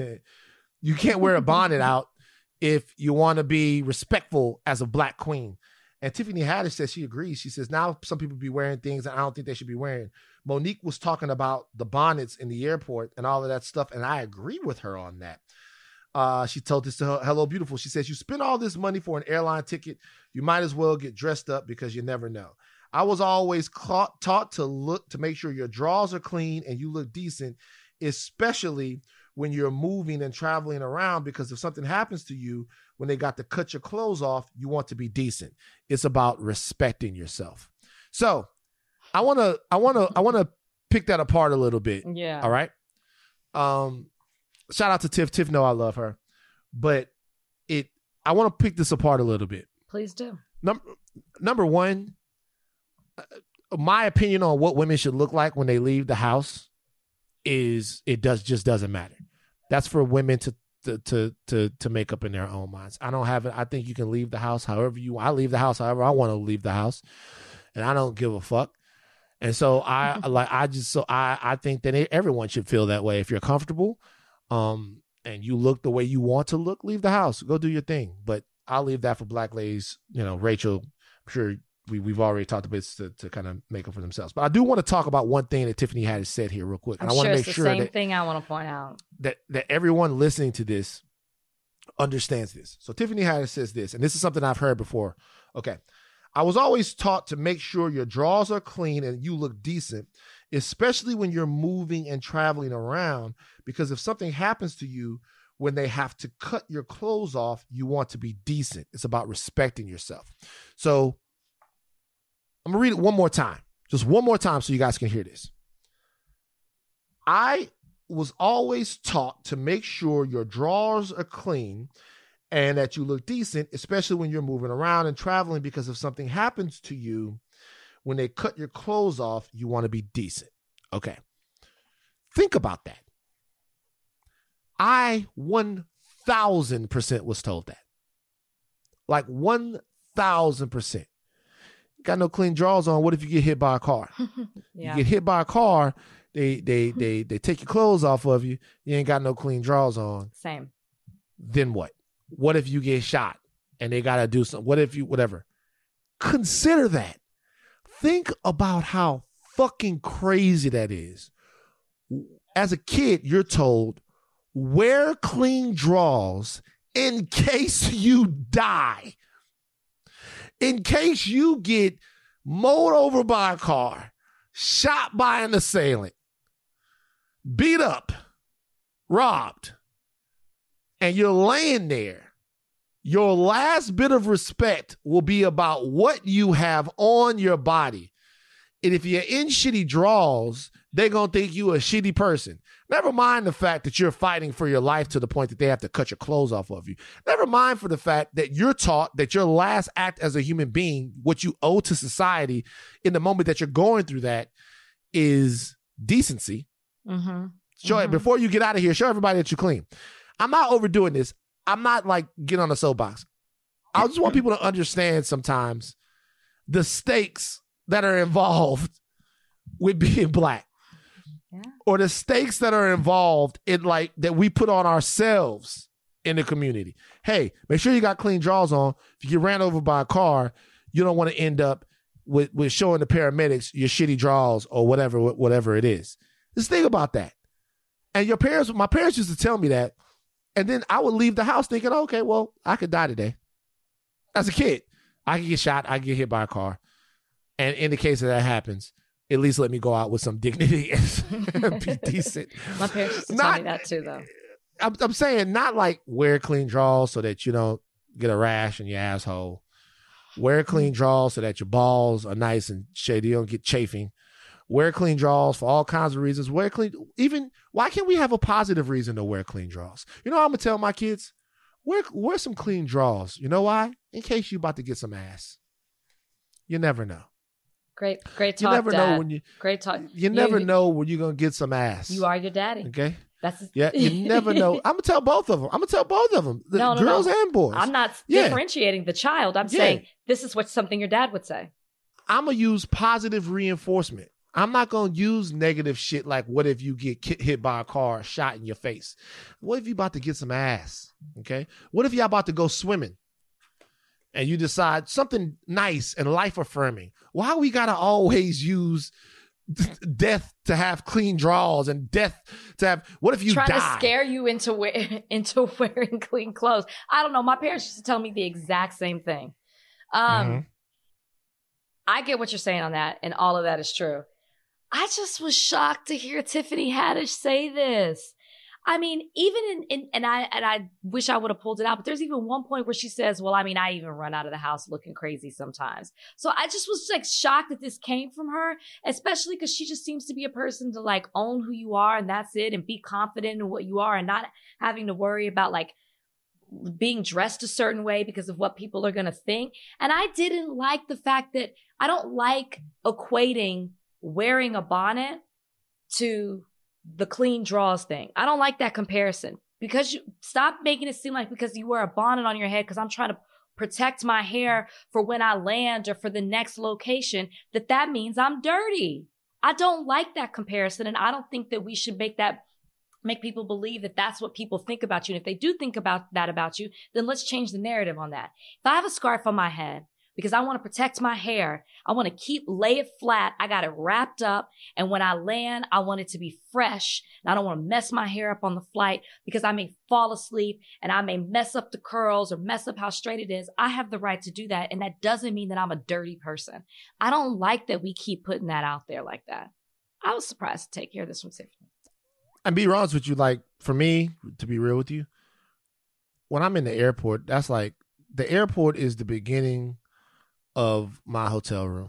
"You can't wear a bonnet out if you want to be respectful as a black queen." And Tiffany Haddish says she agrees. She says now some people be wearing things that I don't think they should be wearing. Monique was talking about the bonnets in the airport and all of that stuff, and I agree with her on that. Uh, she told this to her, Hello Beautiful. She says, you spend all this money for an airline ticket, you might as well get dressed up because you never know. I was always caught, taught to look to make sure your drawers are clean and you look decent, especially when you're moving and traveling around, because if something happens to you when they got to cut your clothes off, you want to be decent. It's about respecting yourself. So I want to, I want to, I want to pick that apart a little bit. Yeah. All right. Um, shout out to Tiff. Tiff know I love her, but it, I want to pick this apart a little bit. Please do. Number, number one, uh, my opinion on what women should look like when they leave the house is it does just doesn't matter. That's for women to to to to to make up in their own minds. I don't have it. I think you can leave the house however you. I leave the house however I want to leave the house, and I don't give a fuck. And so I like I just so I I think that everyone should feel that way. If you're comfortable, um, and you look the way you want to look, leave the house. Go do your thing. But I'll leave that for black ladies. You know, Rachel. I'm sure. We, we've already talked about this to, to kind of make up for themselves. But I do want to talk about one thing that Tiffany Haddish said here real quick. And I'm I want sure to it's make the sure same that, thing I want to point out. that, that everyone listening to this understands this. So Tiffany Haddish says this, and this is something I've heard before. Okay. I was always taught to make sure your drawers are clean and you look decent, especially when you're moving and traveling around, because if something happens to you when they have to cut your clothes off, you want to be decent. It's about respecting yourself. So I'm going to read it one more time. Just one more time so you guys can hear this. I was always taught to make sure your drawers are clean and that you look decent, especially when you're moving around and traveling, because if something happens to you when they cut your clothes off, you want to be decent. Okay. Think about that. I one thousand percent was told that. Like one thousand percent. Got no clean drawers on. What if you get hit by a car? Yeah. You get hit by a car, they they they they take your clothes off of you. You ain't got no clean drawers on. Same. Then what? What if you get shot and they got to do something? What if you, whatever? Consider that. Think about how fucking crazy that is. As a kid, you're told, wear clean drawers in case you die. In case you get mowed over by a car, shot by an assailant, beat up, robbed, and you're laying there, your last bit of respect will be about what you have on your body. And if you're in shitty draws, they're going to think you a shitty person. Never mind the fact that you're fighting for your life to the point that they have to cut your clothes off of you. Never mind for the fact that you're taught that your last act as a human being, what you owe to society in the moment that you're going through that, is decency. Mm-hmm. Show it Mhm. before you get out of here. Show everybody that you're clean. I'm not overdoing this. I'm not like getting on a soapbox. I just want people to understand sometimes the stakes that are involved with being black. Yeah. or the stakes that are involved in like that we put on ourselves in the community. Hey, make sure you got clean drawers on. If you get ran over by a car, you don't want to end up with, with showing the paramedics your shitty drawers or whatever, whatever it is. Just think about that. And your parents, my parents used to tell me that. And then I would leave the house thinking, okay, well, I could die today. As a kid, I could get shot. I could get hit by a car. And in the case that that happens, at least let me go out with some dignity and be decent. My parents used to Not- tell me that too, though. I'm, I'm saying not like wear clean drawers so that you don't get a rash in your asshole. Wear clean drawers so that your balls are nice and shady. You don't get chafing. Wear clean drawers for all kinds of reasons. Wear clean. Even why can't we have a positive reason to wear clean drawers? You know what I'm gonna tell my kids? Wear wear some clean drawers. You know why? In case you about to get some ass. You never know. Great, great You talk, never Dad. know when you. Great talk. You never know when you're gonna get some ass. You are your daddy. Okay. That's Yeah. You never know. I'm gonna tell both of them. I'm gonna tell both of them. The No, no, girls no. and boys. I'm not Yeah. differentiating the child. I'm Yeah. saying this is what something your dad would say. I'm gonna use positive reinforcement. I'm not gonna use negative shit like what if you get ki- hit by a car, or shot in your face? What if you about to get some ass? Okay. What if y'all about to go swimming, and you decide something nice and life affirming? Why we gotta always use death to have clean drawers and death to have? What if you Trying die? to scare you into wear, into wearing clean clothes. I don't know. My parents used to tell me the exact same thing. Um, Mhm. I get what you're saying on that, and all of that is true. I just was shocked to hear Tiffany Haddish say this. I mean, even in, in and I and I wish I would have pulled it out, but there's even one point where she says, well, I mean, I even run out of the house looking crazy sometimes. So I just was like shocked that this came from her, especially because she just seems to be a person to like own who you are and that's it, and be confident in what you are and not having to worry about like being dressed a certain way because of what people are going to think. And I didn't like the fact that I don't like equating wearing a bonnet to the clean drawers thing. I don't like that comparison, because you stop making it seem like because you wear a bonnet on your head because I'm trying to protect my hair for when I land or for the next location, that that means I'm dirty. I don't like that comparison. And I don't think that we should make that make people believe that that's what people think about you. And if they do think about that about you, then let's change the narrative on that. If I have a scarf on my head because I want to protect my hair, I want to keep, lay it flat, I got it wrapped up, and when I land, I want it to be fresh, and I don't want to mess my hair up on the flight because I may fall asleep and I may mess up the curls or mess up how straight it is. I have the right to do that, and that doesn't mean that I'm a dirty person. I don't like that we keep putting that out there like that. I was surprised to take hear this from Tiffany. And be honest with you, like for me, to be real with you, when I'm in the airport, that's like the airport is the beginning of my hotel room.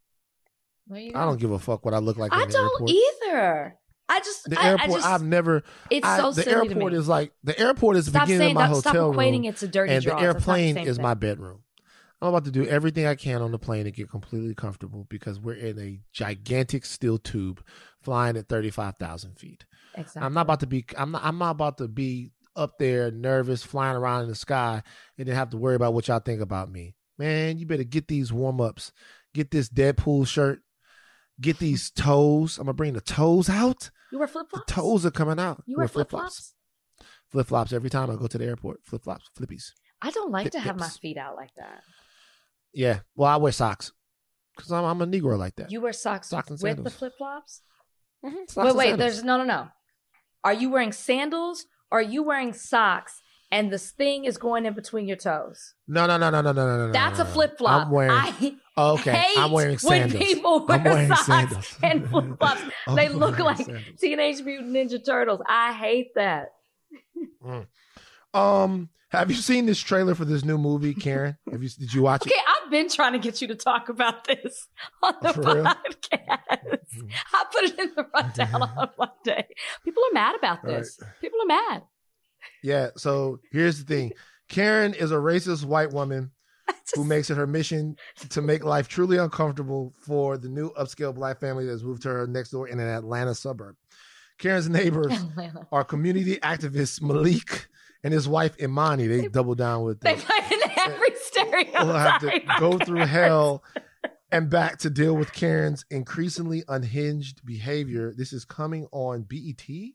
There you I go. don't give a fuck what I look like I in the don't airport. either. I just The I, airport, I just, I've never. it's I, so the silly airport to me. is like the airport is the Stop beginning saying of my that. Stop hotel equating room, it to dirty and the drawers. That's not the airplane same is thing. my bedroom. I'm about to do everything I can on the plane to get completely comfortable because we're in a gigantic steel tube flying at thirty-five thousand feet. Exactly. I'm not about to be. I'm not. I'm not about to be up there nervous, flying around in the sky, and then have to worry about what y'all think about me. Man, you better get these warm ups. Get this Deadpool shirt. Get these toes. I'm gonna bring the toes out. You wear flip The flops. toes are coming out. You wear flip flops. Flip flops every time I go to the airport. Flip flops, flippies. I don't like Hip to have my dips. feet out like that. Yeah. Well, I wear socks because I'm, I'm a Negro like that. You wear socks, Socks and with the sandals. flip flops. Mhm, socks Wait, and wait. sandals. There's no, no, no. Are you wearing sandals or are you wearing socks and this thing is going in between your toes? no, no, no, no, no, no, no, no. That's no, a no. flip flop. I'm wearing. I Oh, okay, hate I'm wearing sandals. when people wear I'm wearing socks sandals. and flip flops. I'm They look wearing like sandals. Teenage Mutant Ninja Turtles. I hate that. Um, have you seen this trailer for this new movie, Karen? Have you? Did you watch Okay, I've been trying to get you to talk about this on the Oh, for real? podcast. I put it in the rundown on one day. People are mad about All right. this. People are mad. it? Yeah. So here's the thing: Karen is a racist white woman who makes it her mission to make life truly uncomfortable for the new upscale black family that's moved to her next door in an Atlanta suburb. Karen's neighbors Atlanta. are community activists Malik and his wife Imani. They double down with They this. play in every stereotype. We'll have to go through hell and back to deal with Karen's increasingly unhinged behavior. This is coming on B E T.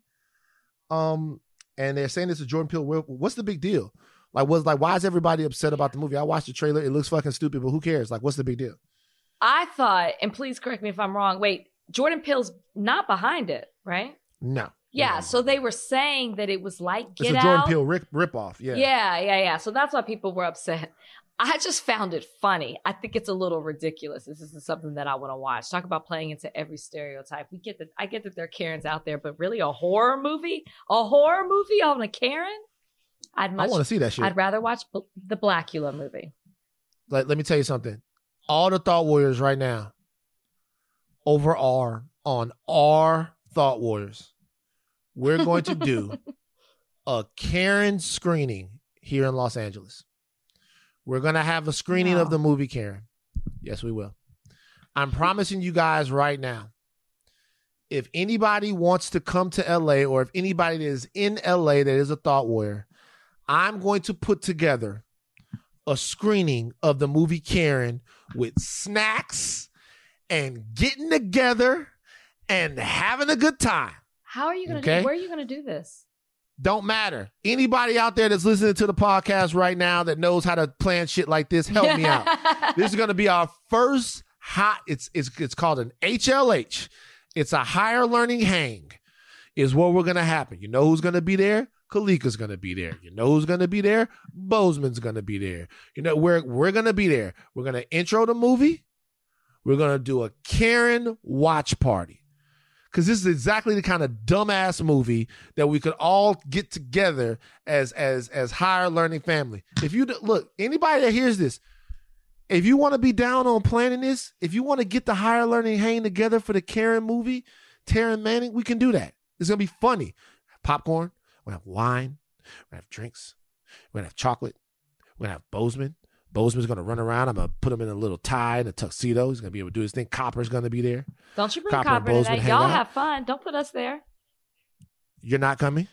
Um, and they're saying this is Jordan Peele. What's the big deal? Like, was like, why is everybody upset about the movie? I watched the trailer. It looks fucking stupid, but who cares? Like, what's the big deal? I thought, and please correct me if I'm wrong. Wait, Jordan Peele's not behind it, right? No. Yeah, no. so they were saying that it was like Get Out. It's a Jordan Peele rip, rip off, yeah. Yeah, yeah, yeah. So that's why people were upset. I just found it funny. I think it's a little ridiculous. This is something that I want to watch. Talk about playing into every stereotype. We get that. I get that there are Karens out there, but really a horror movie? A horror movie on a Karen? I'd much, I want to see that shit. I'd rather watch B- the Blackula movie. Like, let me tell you something. All the Thought Warriors right now over R on our Thought Warriors. We're going to do a Karen screening here in Los Angeles. We're going to have a screening no. of the movie Karen. Yes, we will. I'm promising you guys right now, if anybody wants to come to L A or if anybody that is in L A that is a Thought Warrior, I'm going to put together a screening of the movie Karen with snacks and getting together and having a good time. How are you going to okay? do Where are you going to do this? Don't matter. Anybody out there that's listening to the podcast right now that knows how to plan shit like this, help me out. This is going to be our first hot, it's, it's, it's called an H L H. It's a higher learning hang is what we're going to happen. You know who's going to be there? Kalika's going to be there. You know who's going to be there? Bozeman's going to be there. You know, we're, we're going to be there. We're going to intro the movie. We're going to do a Karen watch party. Because this is exactly the kind of dumbass movie that we could all get together as as as higher learning family. If you look, anybody that hears this, if you want to be down on planning this, if you want to get the higher learning hang together for the Karen movie, Taryn Manning, we can do that. It's gonna be funny. Popcorn. We're gonna have wine. We're gonna have drinks. We're gonna have chocolate. We're gonna have Bozeman. Bozeman's going to run around. I'm going to put him in a little tie and a tuxedo. He's going to be able to do his thing. Copper's going to be there. Don't you bring Copper, Copper to that. Y'all out. have fun. Don't put us there. You're not coming?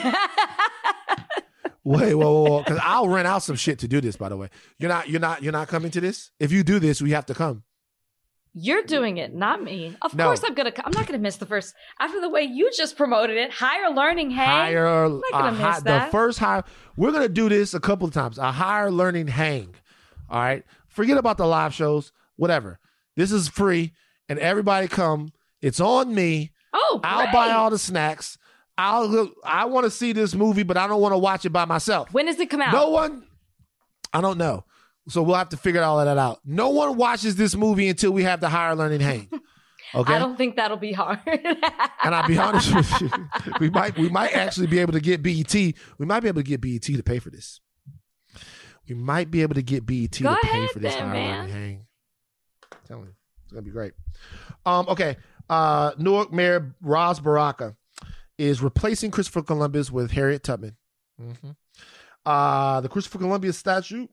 Wait, whoa, whoa, whoa. Because I'll rent out some shit to do this, by the way. You're not, you're not, you're not coming to this? If you do this, we have to come. You're doing it, not me. Of no. course I'm going to, I'm not going to miss the first, after the way you just promoted it, higher learning hang. Higher, I'm not going to uh, miss hi, that. The first higher, we're going to do this a couple of times. A higher learning hang. All right. Forget about the live shows, whatever. This is free and everybody come. It's on me. Oh, great. I'll buy all the snacks. I'll look, I want to see this movie, but I don't want to watch it by myself. When does it come out? No one, I don't know. So we'll have to figure all of that out. No one watches this movie until we have the higher learning hang. Okay. I don't think that'll be hard. And I'll be honest with you. We might, we might actually be able to get B E T. We might be able to get B E T to pay for this. We might be able to get B E T Go to pay ahead for this then, higher man. learning hang. I'm telling you, it's gonna be great. Um, okay. Uh, Newark Mayor Ras Baraka is replacing Christopher Columbus with Harriet Tubman. Mm-hmm. Uh, the Christopher Columbus statue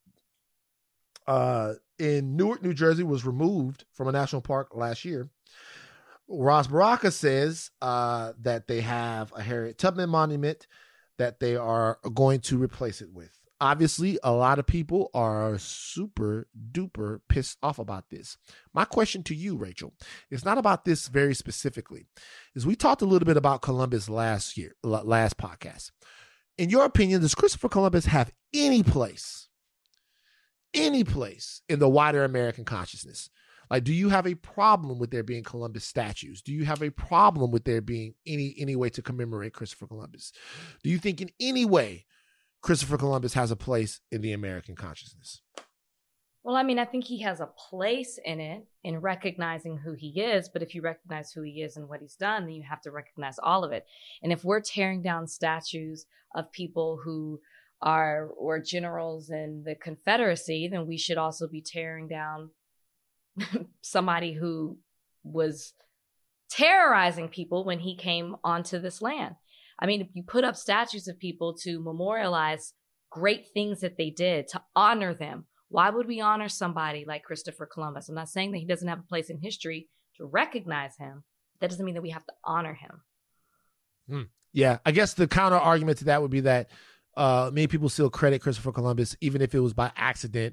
uh, in Newark, New Jersey, was removed from a national park last year. Ras Baraka says uh, that they have a Harriet Tubman monument that they are going to replace it with. Obviously, a lot of people are super duper pissed off about this. My question to you, Rachel, is not about this very specifically. Is we talked a little bit about Columbus last year, last podcast. In your opinion, does Christopher Columbus have any place, any place in the wider American consciousness? Like, do you have a problem with there being Columbus statues? Do you have a problem with there being any any way to commemorate Christopher Columbus? Do you think in any way Christopher Columbus has a place in the American consciousness? Well, I mean, I think he has a place in it in recognizing who he is. But if you recognize who he is and what he's done, then you have to recognize all of it. And if we're tearing down statues of people who are were generals in the Confederacy, then we should also be tearing down somebody who was terrorizing people when he came onto this land. I mean, if you put up statues of people to memorialize great things that they did, to honor them, why would we honor somebody like Christopher Columbus? I'm not saying that he doesn't have a place in history to recognize him. That doesn't mean that we have to honor him. Hmm. Yeah, I guess the counter argument to that would be that uh, many people still credit Christopher Columbus, even if it was by accident,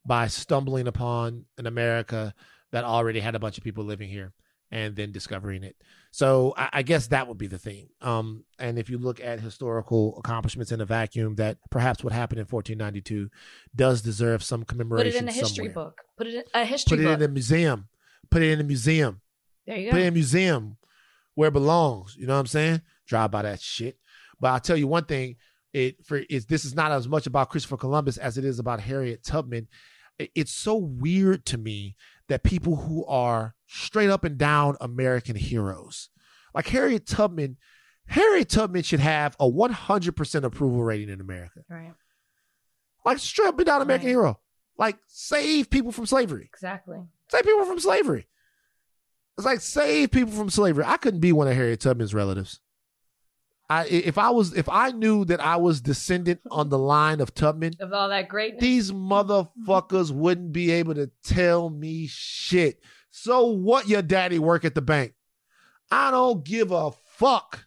by stumbling upon an America that already had a bunch of people living here and then discovering it. So I, I guess that would be the thing. Um, and if you look at historical accomplishments in a vacuum, that perhaps what happened in fourteen ninety-two does deserve some commemoration. Put it in a history somewhere. book. Put it in a history Put book. it in a museum. Put it in a museum. There you go. Put it in a museum where it belongs. You know what I'm saying? Drive by that shit. But I'll tell you one thing. It for is this is not as much about Christopher Columbus as it is about Harriet Tubman. It, it's so weird to me that people who are straight up and down American heroes, like Harriet Tubman, Harriet Tubman should have a one hundred percent approval rating in America. Right. Like straight up and down American Right. hero. Like save people from slavery. Exactly. Save people from slavery. It's like save people from slavery. I couldn't be one of Harriet Tubman's relatives. I if I was if I knew that I was descendant on the line of Tubman, Of all that greatness. these motherfuckers wouldn't be able to tell me shit. So what, your daddy work at the bank? I don't give a fuck.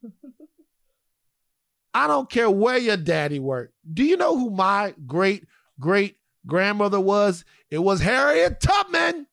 I don't care where your daddy worked. Do you know who my great great grandmother was? It was Harriet Tubman.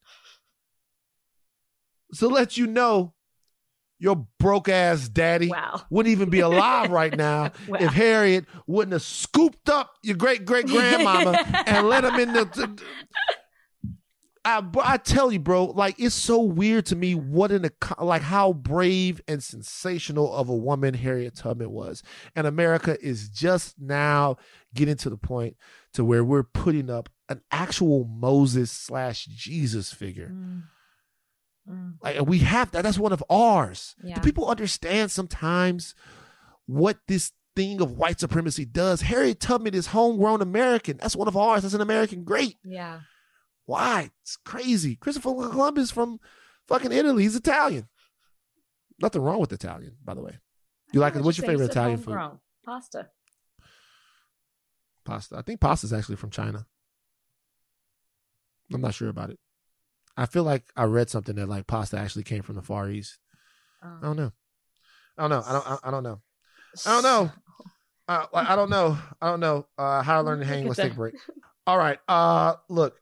So let you know, your broke ass daddy Wow. wouldn't even be alive right now Wow. if Harriet wouldn't have scooped up your great great grandmama and let him in the. I, bro, I tell you, bro, like it's so weird to me what an like how brave and sensational of a woman Harriet Tubman was, and America is just now getting to the point to where we're putting up an actual Moses slash Jesus figure. Mm. Mm. Like, and we have that. That's one of ours. Yeah. Do people understand sometimes what this thing of white supremacy does? Harriet Tubman is homegrown American. That's one of ours. That's an American great. Yeah. Why? It's crazy. Christopher Columbus from fucking Italy. He's Italian. Nothing wrong with Italian, by the way. You like it? What's your favorite Italian food? Homegrown. Pasta. Pasta. I think pasta is actually from China. I'm not sure about it. I feel like I read something that like pasta actually came from the Far East. Um, I don't know. I don't know. I don't. I, I don't know. I don't know. Uh, I don't know. I don't know. Uh, how I learned to hang. Let's take a break. All right. Uh, look.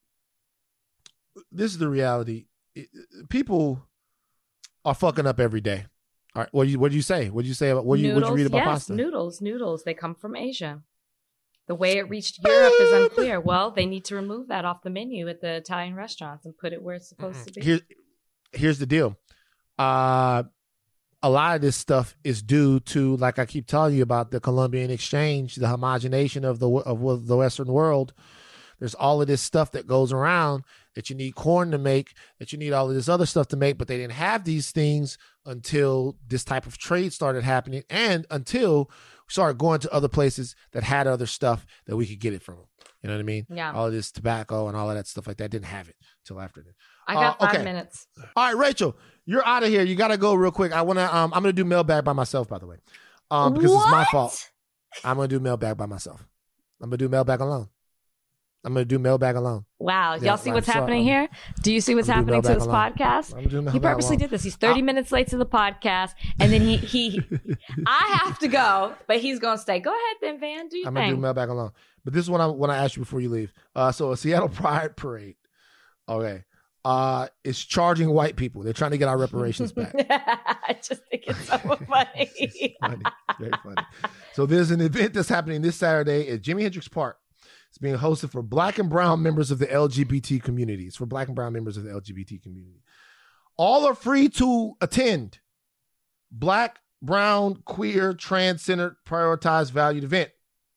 This is the reality. It, people are fucking up every day. All right. What do you What do you say? What do you say about what do you What you read about yes, pasta? Noodles. Noodles. They come from Asia. The way it reached Europe is unclear. Well, they need to remove that off the menu at the Italian restaurants and put it where it's supposed to be. Here, here's the deal. Uh, a lot of this stuff is due to, like I keep telling you about, the Columbian Exchange, the homogenation of the of the Western world. There's all of this stuff that goes around that you need corn to make, that you need all of this other stuff to make, but they didn't have these things until this type of trade started happening and until we started going to other places that had other stuff that we could get it from. You know what I mean? Yeah. All of this tobacco and all of that stuff like that didn't have it until after that. I got Uh, five okay. minutes. All right, Rachel, you're out of here. You got to go real quick. I want to, um, I'm going to do mailbag by myself, by the way, um, because it's my What? fault. I'm going to do mailbag by myself. I'm going to do mailbag alone. I'm going to do mailbag alone. Wow. Yeah, Y'all see I'm what's sorry. happening here? Do you see what's I'm gonna do happening to mailbag this alone. podcast? I'm gonna do mailbag He purposely alone. did this. He's thirty Uh, minutes late to the podcast, and then he he. I have to go, but he's gonna stay. Go ahead, then, Van. Do your I'm going to do thing. mailbag alone. But this is what I want to ask you before you leave. Uh, so a Seattle Pride Parade, okay, uh, is charging white people. They're trying to get our reparations back. I just think it's so funny. It's funny. Very funny. So there's an event that's happening this Saturday at Jimi Hendrix Park. It's being hosted for Black and brown members of the L G B T community. It's for Black and brown members of the L G B T community. All are free to attend. Black, brown, queer, trans-centered, prioritized, valued event.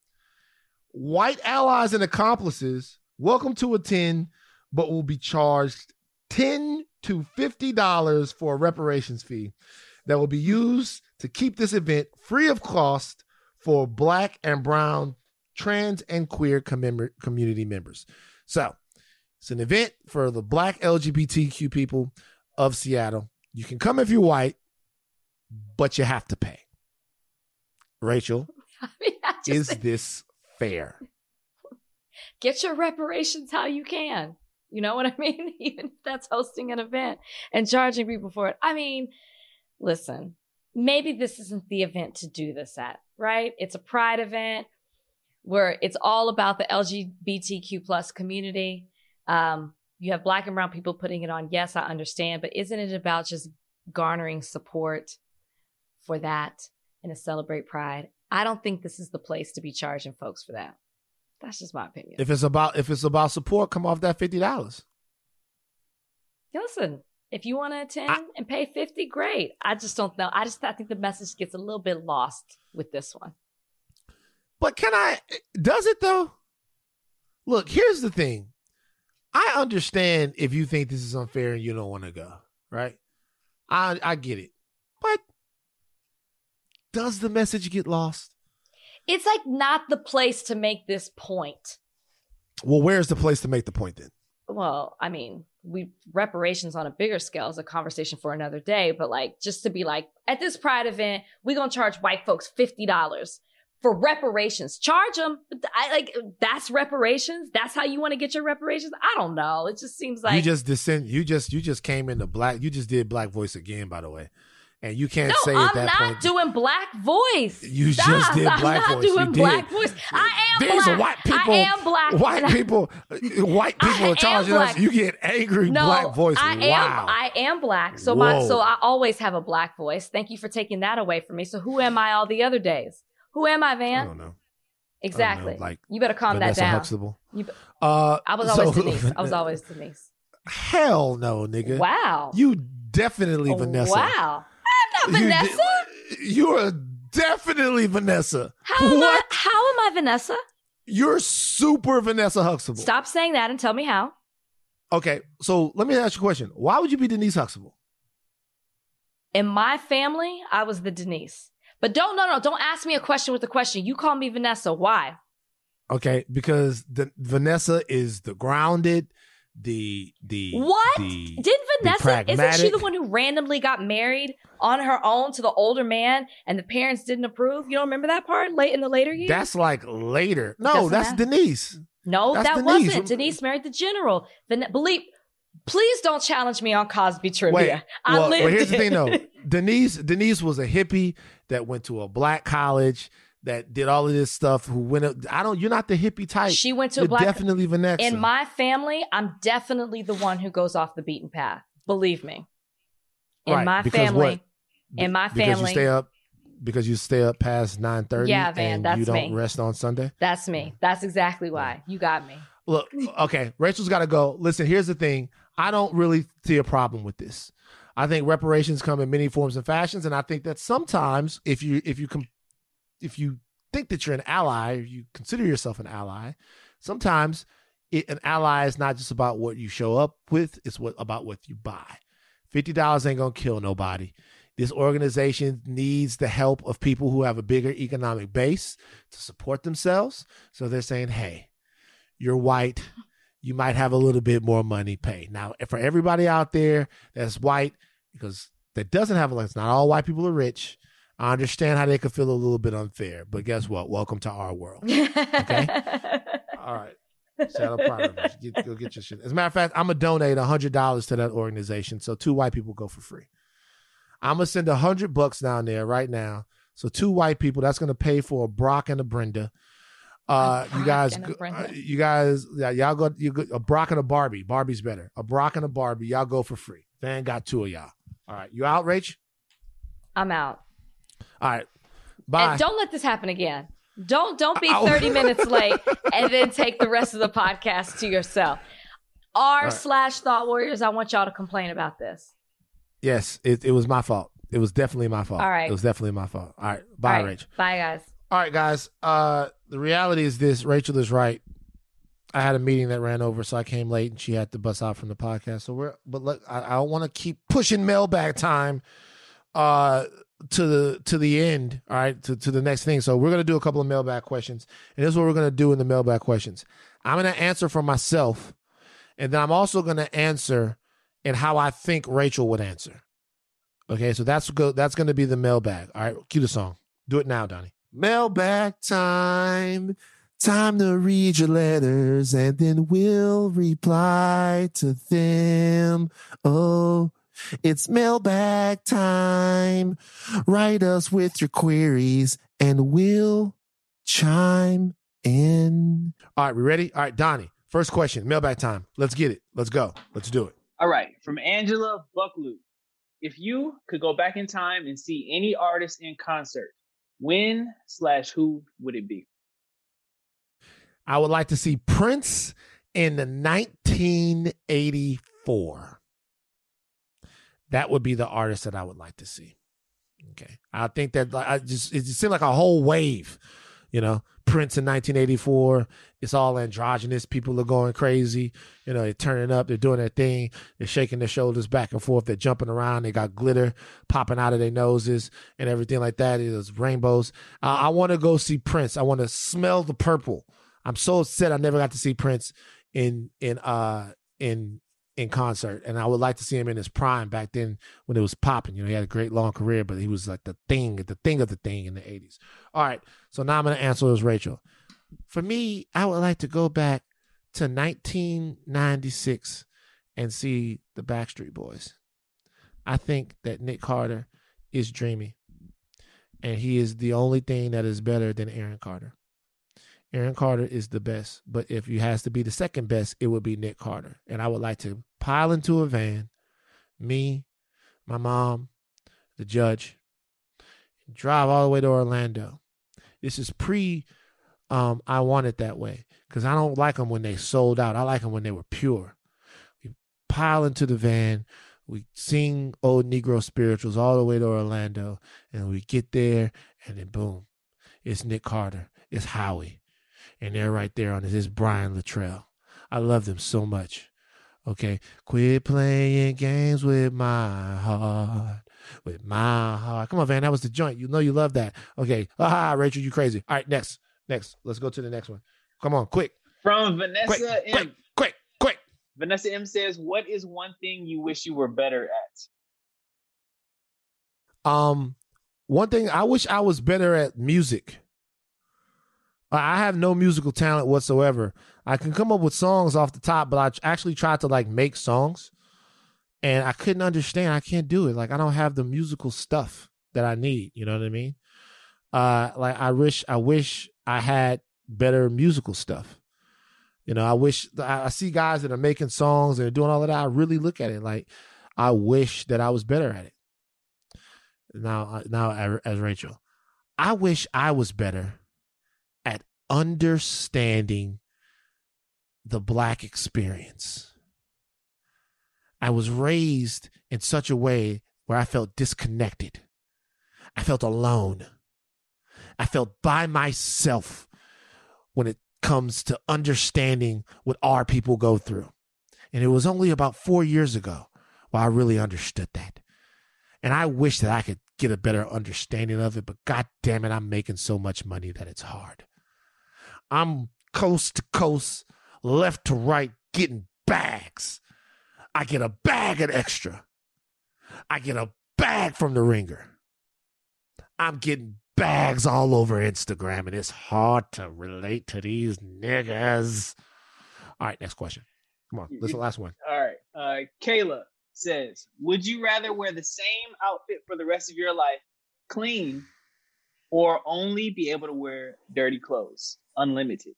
White allies and accomplices welcome to attend, but will be charged ten to fifty dollars for a reparations fee that will be used to keep this event free of cost for Black and brown, trans, and queer commemor- community members. So it's an event for the Black L G B T Q people of Seattle. You can come if you're white, but you have to pay. Rachel, I mean, I just is think- this fair? get your reparations how you can. You know what I mean? Even if that's hosting an event and charging people for it. I mean, listen, maybe this isn't the event to do this at, right? It's a pride event. where it's all about the L G B T Q plus community. Um, you have Black and brown people putting it on. Yes, I understand. But isn't it about just garnering support for that and to celebrate Pride? I don't think this is the place to be charging folks for that. That's just my opinion. If it's about if it's about support, come off that fifty dollars. Listen, if you want to attend I, and pay fifty, great. I just don't know. I just I think the message gets a little bit lost with this one. But can I? Does it though? Look, here's the thing. I understand if you think this is unfair and you don't want to go, right? I I get it. But does the message get lost? It's like not the place to make this point. Well, where's the place to make the point then? Well, I mean, we reparations on a bigger scale is a conversation for another day. But like, just to be like, at this Pride event, we're going to charge white folks fifty dollars for reparations. Charge them. I like, that's reparations. That's how you want to get your reparations. I don't know. It just seems like you just descend. You just you just came into black. You just did Black Voice again, by the way. And you can't no, say I'm at that not point. doing Black Voice. You Stop. just did Black I'm not Voice. doing you Black did. Voice. I am These black. are white people. I am black. White people. White people I are charging am us. black. You get angry. No, Black Voice. I wow. am. I am black. So my. Whoa. So I always have a Black voice. Thank you for taking that away from me. So who am I all the other days? Who am I, Van? I don't know. Exactly. I don't know, like you better calm Vanessa that down. Huxtable. You, uh, I was always so, Denise. I was always Denise. Hell no, nigga. Wow. You definitely Oh, Vanessa. Wow. I'm not You Vanessa. di- You are definitely Vanessa. How am I? What? How am I Vanessa? You're super Vanessa Huxtable. Stop saying that and tell me how. Okay, so let me ask you a question. Why would you be Denise Huxtable? In my family, I was the Denise. But don't, no, no, don't ask me a question with a question. You call me Vanessa. Why? Okay, because the Vanessa is the grounded, the the What? the, Didn't Vanessa, isn't she pragmatic. the one who randomly got married on her own to the older man and the parents didn't approve? You don't remember that part late in the later years? That's like later. No, Doesn't that's matter. Denise. no, that's that Denise. wasn't. Denise married the general. Van- believe, please don't challenge me on Cosby trivia. Wait, I well, lived well, here's the it. thing though. Denise Denise was a hippie that went to a black college that did all of this stuff. Who went? Up, I don't. You're not the hippie type. She went to You're a black. definitely Vanessa. In my family, I'm definitely the one who goes off the beaten path. Believe me. In Right, my because family, what? in my because family, you stay up because you stay up past nine thirty. Yeah, Van, and that's you don't me. rest on Sunday. that's me. That's exactly why. You got me. Look, okay, Rachel's got to go. Listen, here's the thing. I don't really see a problem with this. I think reparations come in many forms and fashions, and I think that sometimes if you if you com- if you think that you're an ally, or you consider yourself an ally, sometimes it, an ally is not just about what you show up with; it's what about what you buy. Fifty dollars ain't gonna kill nobody. This organization needs the help of people who have a bigger economic base to support themselves. So they're saying, "Hey, you're white. You might have a little bit more money pay." Now, for everybody out there that's white, because that doesn't have a lens, not all white people are rich. I understand how they could feel a little bit unfair, but guess what? Welcome to our world. Okay? All right. Shout out Pride Members. Get, go get your shit. As a matter of fact, I'm going to donate one hundred dollars to that organization so two white people go for free. I'm going to send one hundred bucks down there right now. So two white people, that's going to pay for a Brock and a Brenda. Uh, A you guys, Brock and a Brenda. uh, you guys, yeah, y'all go, you go, a Brock and a Barbie. Barbie's better. A Brock and a Barbie. Y'all go for free. Van got two of y'all. All right. You out, Rach? I'm out. All right. Bye. And don't let this happen again. Don't don't be Ow. thirty minutes late and then take the rest of the podcast to yourself. R right. slash Thought Warriors, I want y'all to complain about this. Yes, it, it was my fault. It was definitely my fault. All right. It was definitely my fault. All right. Bye, All right. Rach. Bye, guys. All right, guys. Uh, the reality is this. Rachel is right. I had a meeting that ran over, so I came late, and she had to bust out from the podcast. So we're, but look, I, I don't want to keep pushing mailbag time, uh, to the to the end. All right, to to the next thing. So we're gonna do a couple of mailbag questions, and this is what we're gonna do in the mailbag questions. I'm gonna answer for myself, and then I'm also gonna answer in how I think Rachel would answer. Okay, so that's go. That's gonna be the mailbag. All right, cue the song. Do it now, Donnie. Mailbag time. Time to read your letters and then we'll reply to them. Oh, it's mailbag time. Write us with your queries and we'll chime in. All right, we ready? All right, Donnie, first question, mailbag time. Let's get it. Let's go. Let's do it. All right, from Angela Bucklew. If you could go back in time and see any artist in concert, when slash who would it be? I would like to see Prince in the nineteen eighty-four. That would be the artist that I would like to see. Okay. I think that I just, it just seemed like a whole wave, you know, Prince in nineteen eighty-four. It's all androgynous. People are going crazy. You know, they're turning up. They're doing their thing. They're shaking their shoulders back and forth. They're jumping around. They got glitter popping out of their noses and everything like that. There's rainbows. Uh, I want to go see Prince. I want to smell the purple. I'm so upset I never got to see Prince in, in, uh, in, in concert, and I would like to see him in his prime back then when it was popping. You know, he had a great long career, but he was like the thing, the thing of the thing in the eighties. All right, so now I'm going to answer as Rachel. For me, I would like to go back to nineteen ninety-six and see the Backstreet Boys. I think that Nick Carter is dreamy, and he is the only thing that is better than Aaron Carter. Aaron Carter is the best, but if he has to be the second best, it would be Nick Carter. And I would like to pile into a van, me, my mom, the judge, and drive all the way to Orlando. This is pre um, I Want It That Way, because I don't like them when they sold out. I like them when they were pure. We pile into the van, we sing old Negro spirituals all the way to Orlando, and we get there, and then boom, it's Nick Carter, it's Howie. And they're right there on it. It's Brian Luttrell. I love them so much. Okay. Quit playing games with my heart. With my heart. Come on, Van. That was the joint. You know you love that. Okay. Aha, Rachel, you crazy. All right, next. Next. Let's go to the next one. Come on, quick. From Vanessa quick, M. Quick, quick, quick. Vanessa M says, what is one thing you wish you were better at? Um, one thing, I wish I was better at music. I have no musical talent whatsoever. I can come up with songs off the top, but I actually tried to like make songs and I couldn't understand. I can't do it. Like I don't have the musical stuff that I need. You know what I mean? Uh, like I wish, I wish I had better musical stuff. You know, I wish I see guys that are making songs and doing all of that. I really look at it like I wish that I was better at it. Now, now as Rachel, I wish I was better at understanding the Black experience. I was raised in such a way where I felt disconnected. I felt alone. I felt by myself when it comes to understanding what our people go through. And it was only about four years ago where I really understood that. And I wish that I could get a better understanding of it, but God damn it, I'm making so much money that it's hard. I'm coast to coast, left to right, getting bags. I get a bag of extra. I get a bag from the Ringer. I'm getting bags all over Instagram, and it's hard to relate to these niggas. All right, next question. Come on, this is the last one. All right. Uh, Kayla says, would you rather wear the same outfit for the rest of your life, clean, or only be able to wear dirty clothes, unlimited?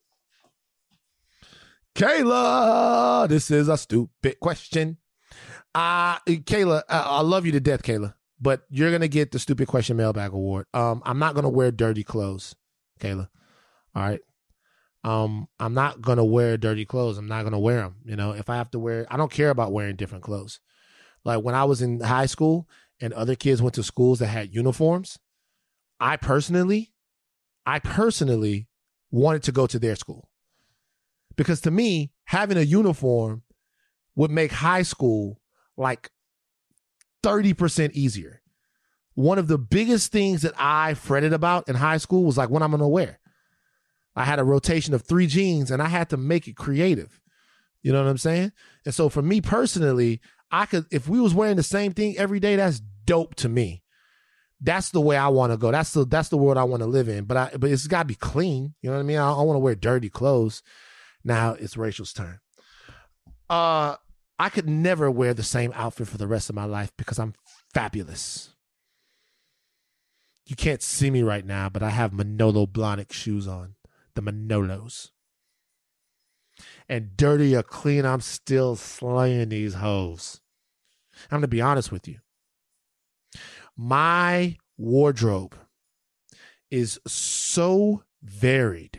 Kayla, this is a stupid question. Uh, Kayla, I, I love you to death, Kayla, but you're going to get the stupid question mailbag award. Um, I'm not going to wear dirty clothes, Kayla. All right. Um, I'm not going to wear dirty clothes. I'm not going to wear them. You know, if I have to wear, I don't care about wearing different clothes. Like when I was in high school and other kids went to schools that had uniforms, I personally, I personally wanted to go to their school. Because to me, having a uniform would make high school like thirty percent easier. One of the biggest things that I fretted about in high school was like what I'm going to wear. I had a rotation of three jeans and I had to make it creative. You know what I'm saying? And so for me personally, I could, if we was wearing the same thing every day, that's dope to me. That's the way I want to go. That's the, that's the world I want to live in. But I, but it's got to be clean. You know what I mean? I don't want to wear dirty clothes. Now it's Rachel's turn. Uh, I could never wear the same outfit for the rest of my life because I'm fabulous. You can't see me right now, but I have Manolo Blahnik shoes on. the Manolos. And dirty or clean, I'm still slaying these hoes. I'm going to be honest with you. My wardrobe is so varied.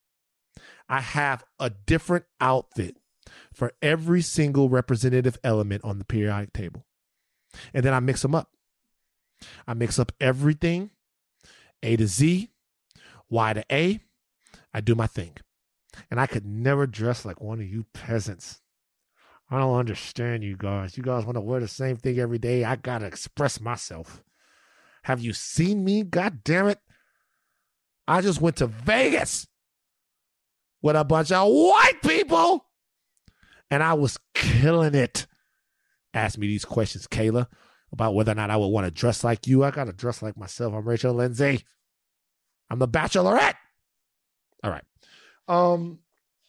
I have a different outfit for every single representative element on the periodic table. And then I mix them up. I mix up everything, A to Z, Y to A. I do my thing. And I could never dress like one of you peasants. I don't understand you guys. You guys want to wear the same thing every day. I got to express myself. Have you seen me? God damn it. I just went to Vegas with a bunch of white people and I was killing it. Ask me these questions, Kayla, about whether or not I would want to dress like you. I got to dress like myself. I'm Rachel Lindsay. I'm the Bachelorette. All right. Um,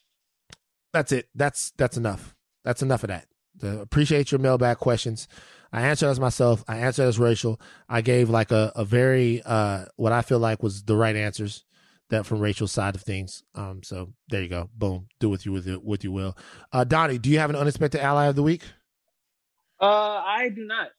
that's it. That's that's enough. That's enough of that. The, appreciate your mailbag questions. I answered as myself. I answered as Rachel. I gave like a, a very, uh, what I feel like was the right answers that from Rachel's side of things. Um, so there you go. Boom. Do with you with it, what you will. Uh, Donnie, do you have an unexpected ally of the week? Uh, I do not,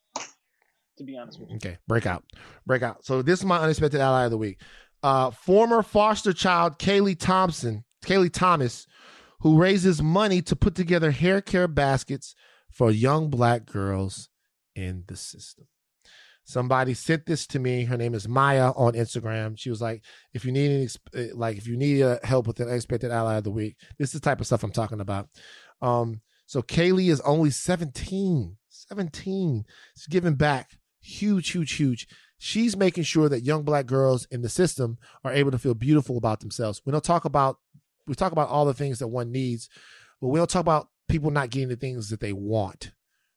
to be honest with you. Okay. Breakout. Breakout. So this is my unexpected ally of the week. Uh, former foster child Kaylee Thompson, Kaylee Thomas, who raises money to put together hair care baskets for young black girls in the system. Somebody sent this to me. Her name is Maya on Instagram. She was like, if you need any, like, if you need uh, help with an unexpected ally of the week, this is the type of stuff I'm talking about. Um, so Kaylee is only seventeen, seventeen. She's giving back. Huge, huge, huge. She's making sure that young black girls in the system are able to feel beautiful about themselves. We don't talk about, we talk about all the things that one needs, but we don't talk about people not getting the things that they want.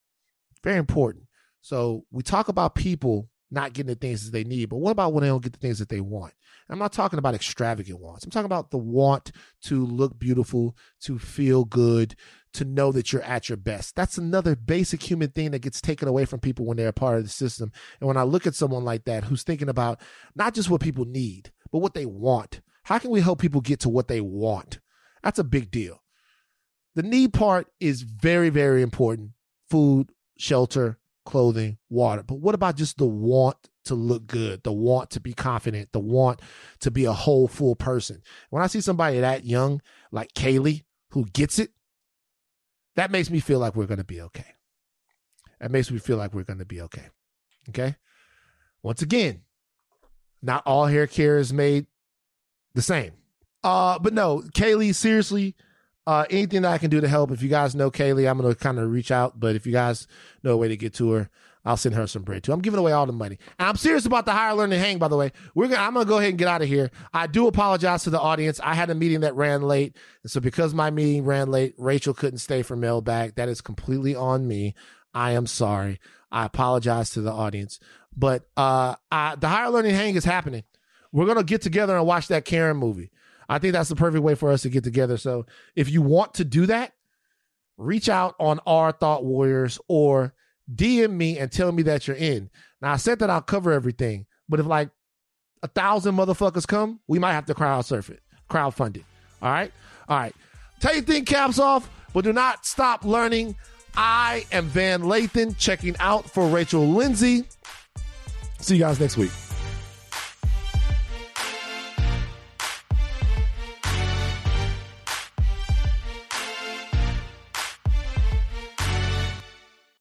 Very important. So we talk about people not getting the things that they need, but what about when they don't get the things that they want? I'm not talking about extravagant wants. I'm talking about the want to look beautiful, to feel good, to know that you're at your best. That's another basic human thing that gets taken away from people when they're a part of the system. And when I look at someone like that who's thinking about not just what people need, but what they want, how can we help people get to what they want? That's a big deal. The need part is very, very important. Food, shelter, clothing, water. But what about just the want to look good, the want to be confident, the want to be a whole, full person? When I see somebody that young, like Kaylee, who gets it, that makes me feel like we're going to be okay. That makes me feel like we're going to be okay. Okay? Once again, not all hair care is made the same. Uh, but no, Kaylee, seriously, uh, anything that I can do to help. If you guys know Kaylee, I'm going to kind of reach out. But if you guys know a way to get to her, I'll send her some bread too. I'm giving away all the money. And I'm serious about the Higher Learning Hang, by the way. We're gonna, I'm going to go ahead and get out of here. I do apologize to the audience. I had a meeting that ran late. And so because my meeting ran late, Rachel couldn't stay for mailbag. That is completely on me. I am sorry. I apologize to the audience. But uh, I, the Higher Learning Hang is happening. We're going to get together and watch that Karen movie. I think that's the perfect way for us to get together. So if you want to do that, reach out on our Thought Warriors or D M me and tell me that you're in. Now, I said that I'll cover everything, but if like a thousand motherfuckers come, we might have to crowd surf it, crowdfund it. All right? All right. Take your thing caps off, but do not stop learning. I am Van Lathan, checking out for Rachel Lindsay. See you guys next week.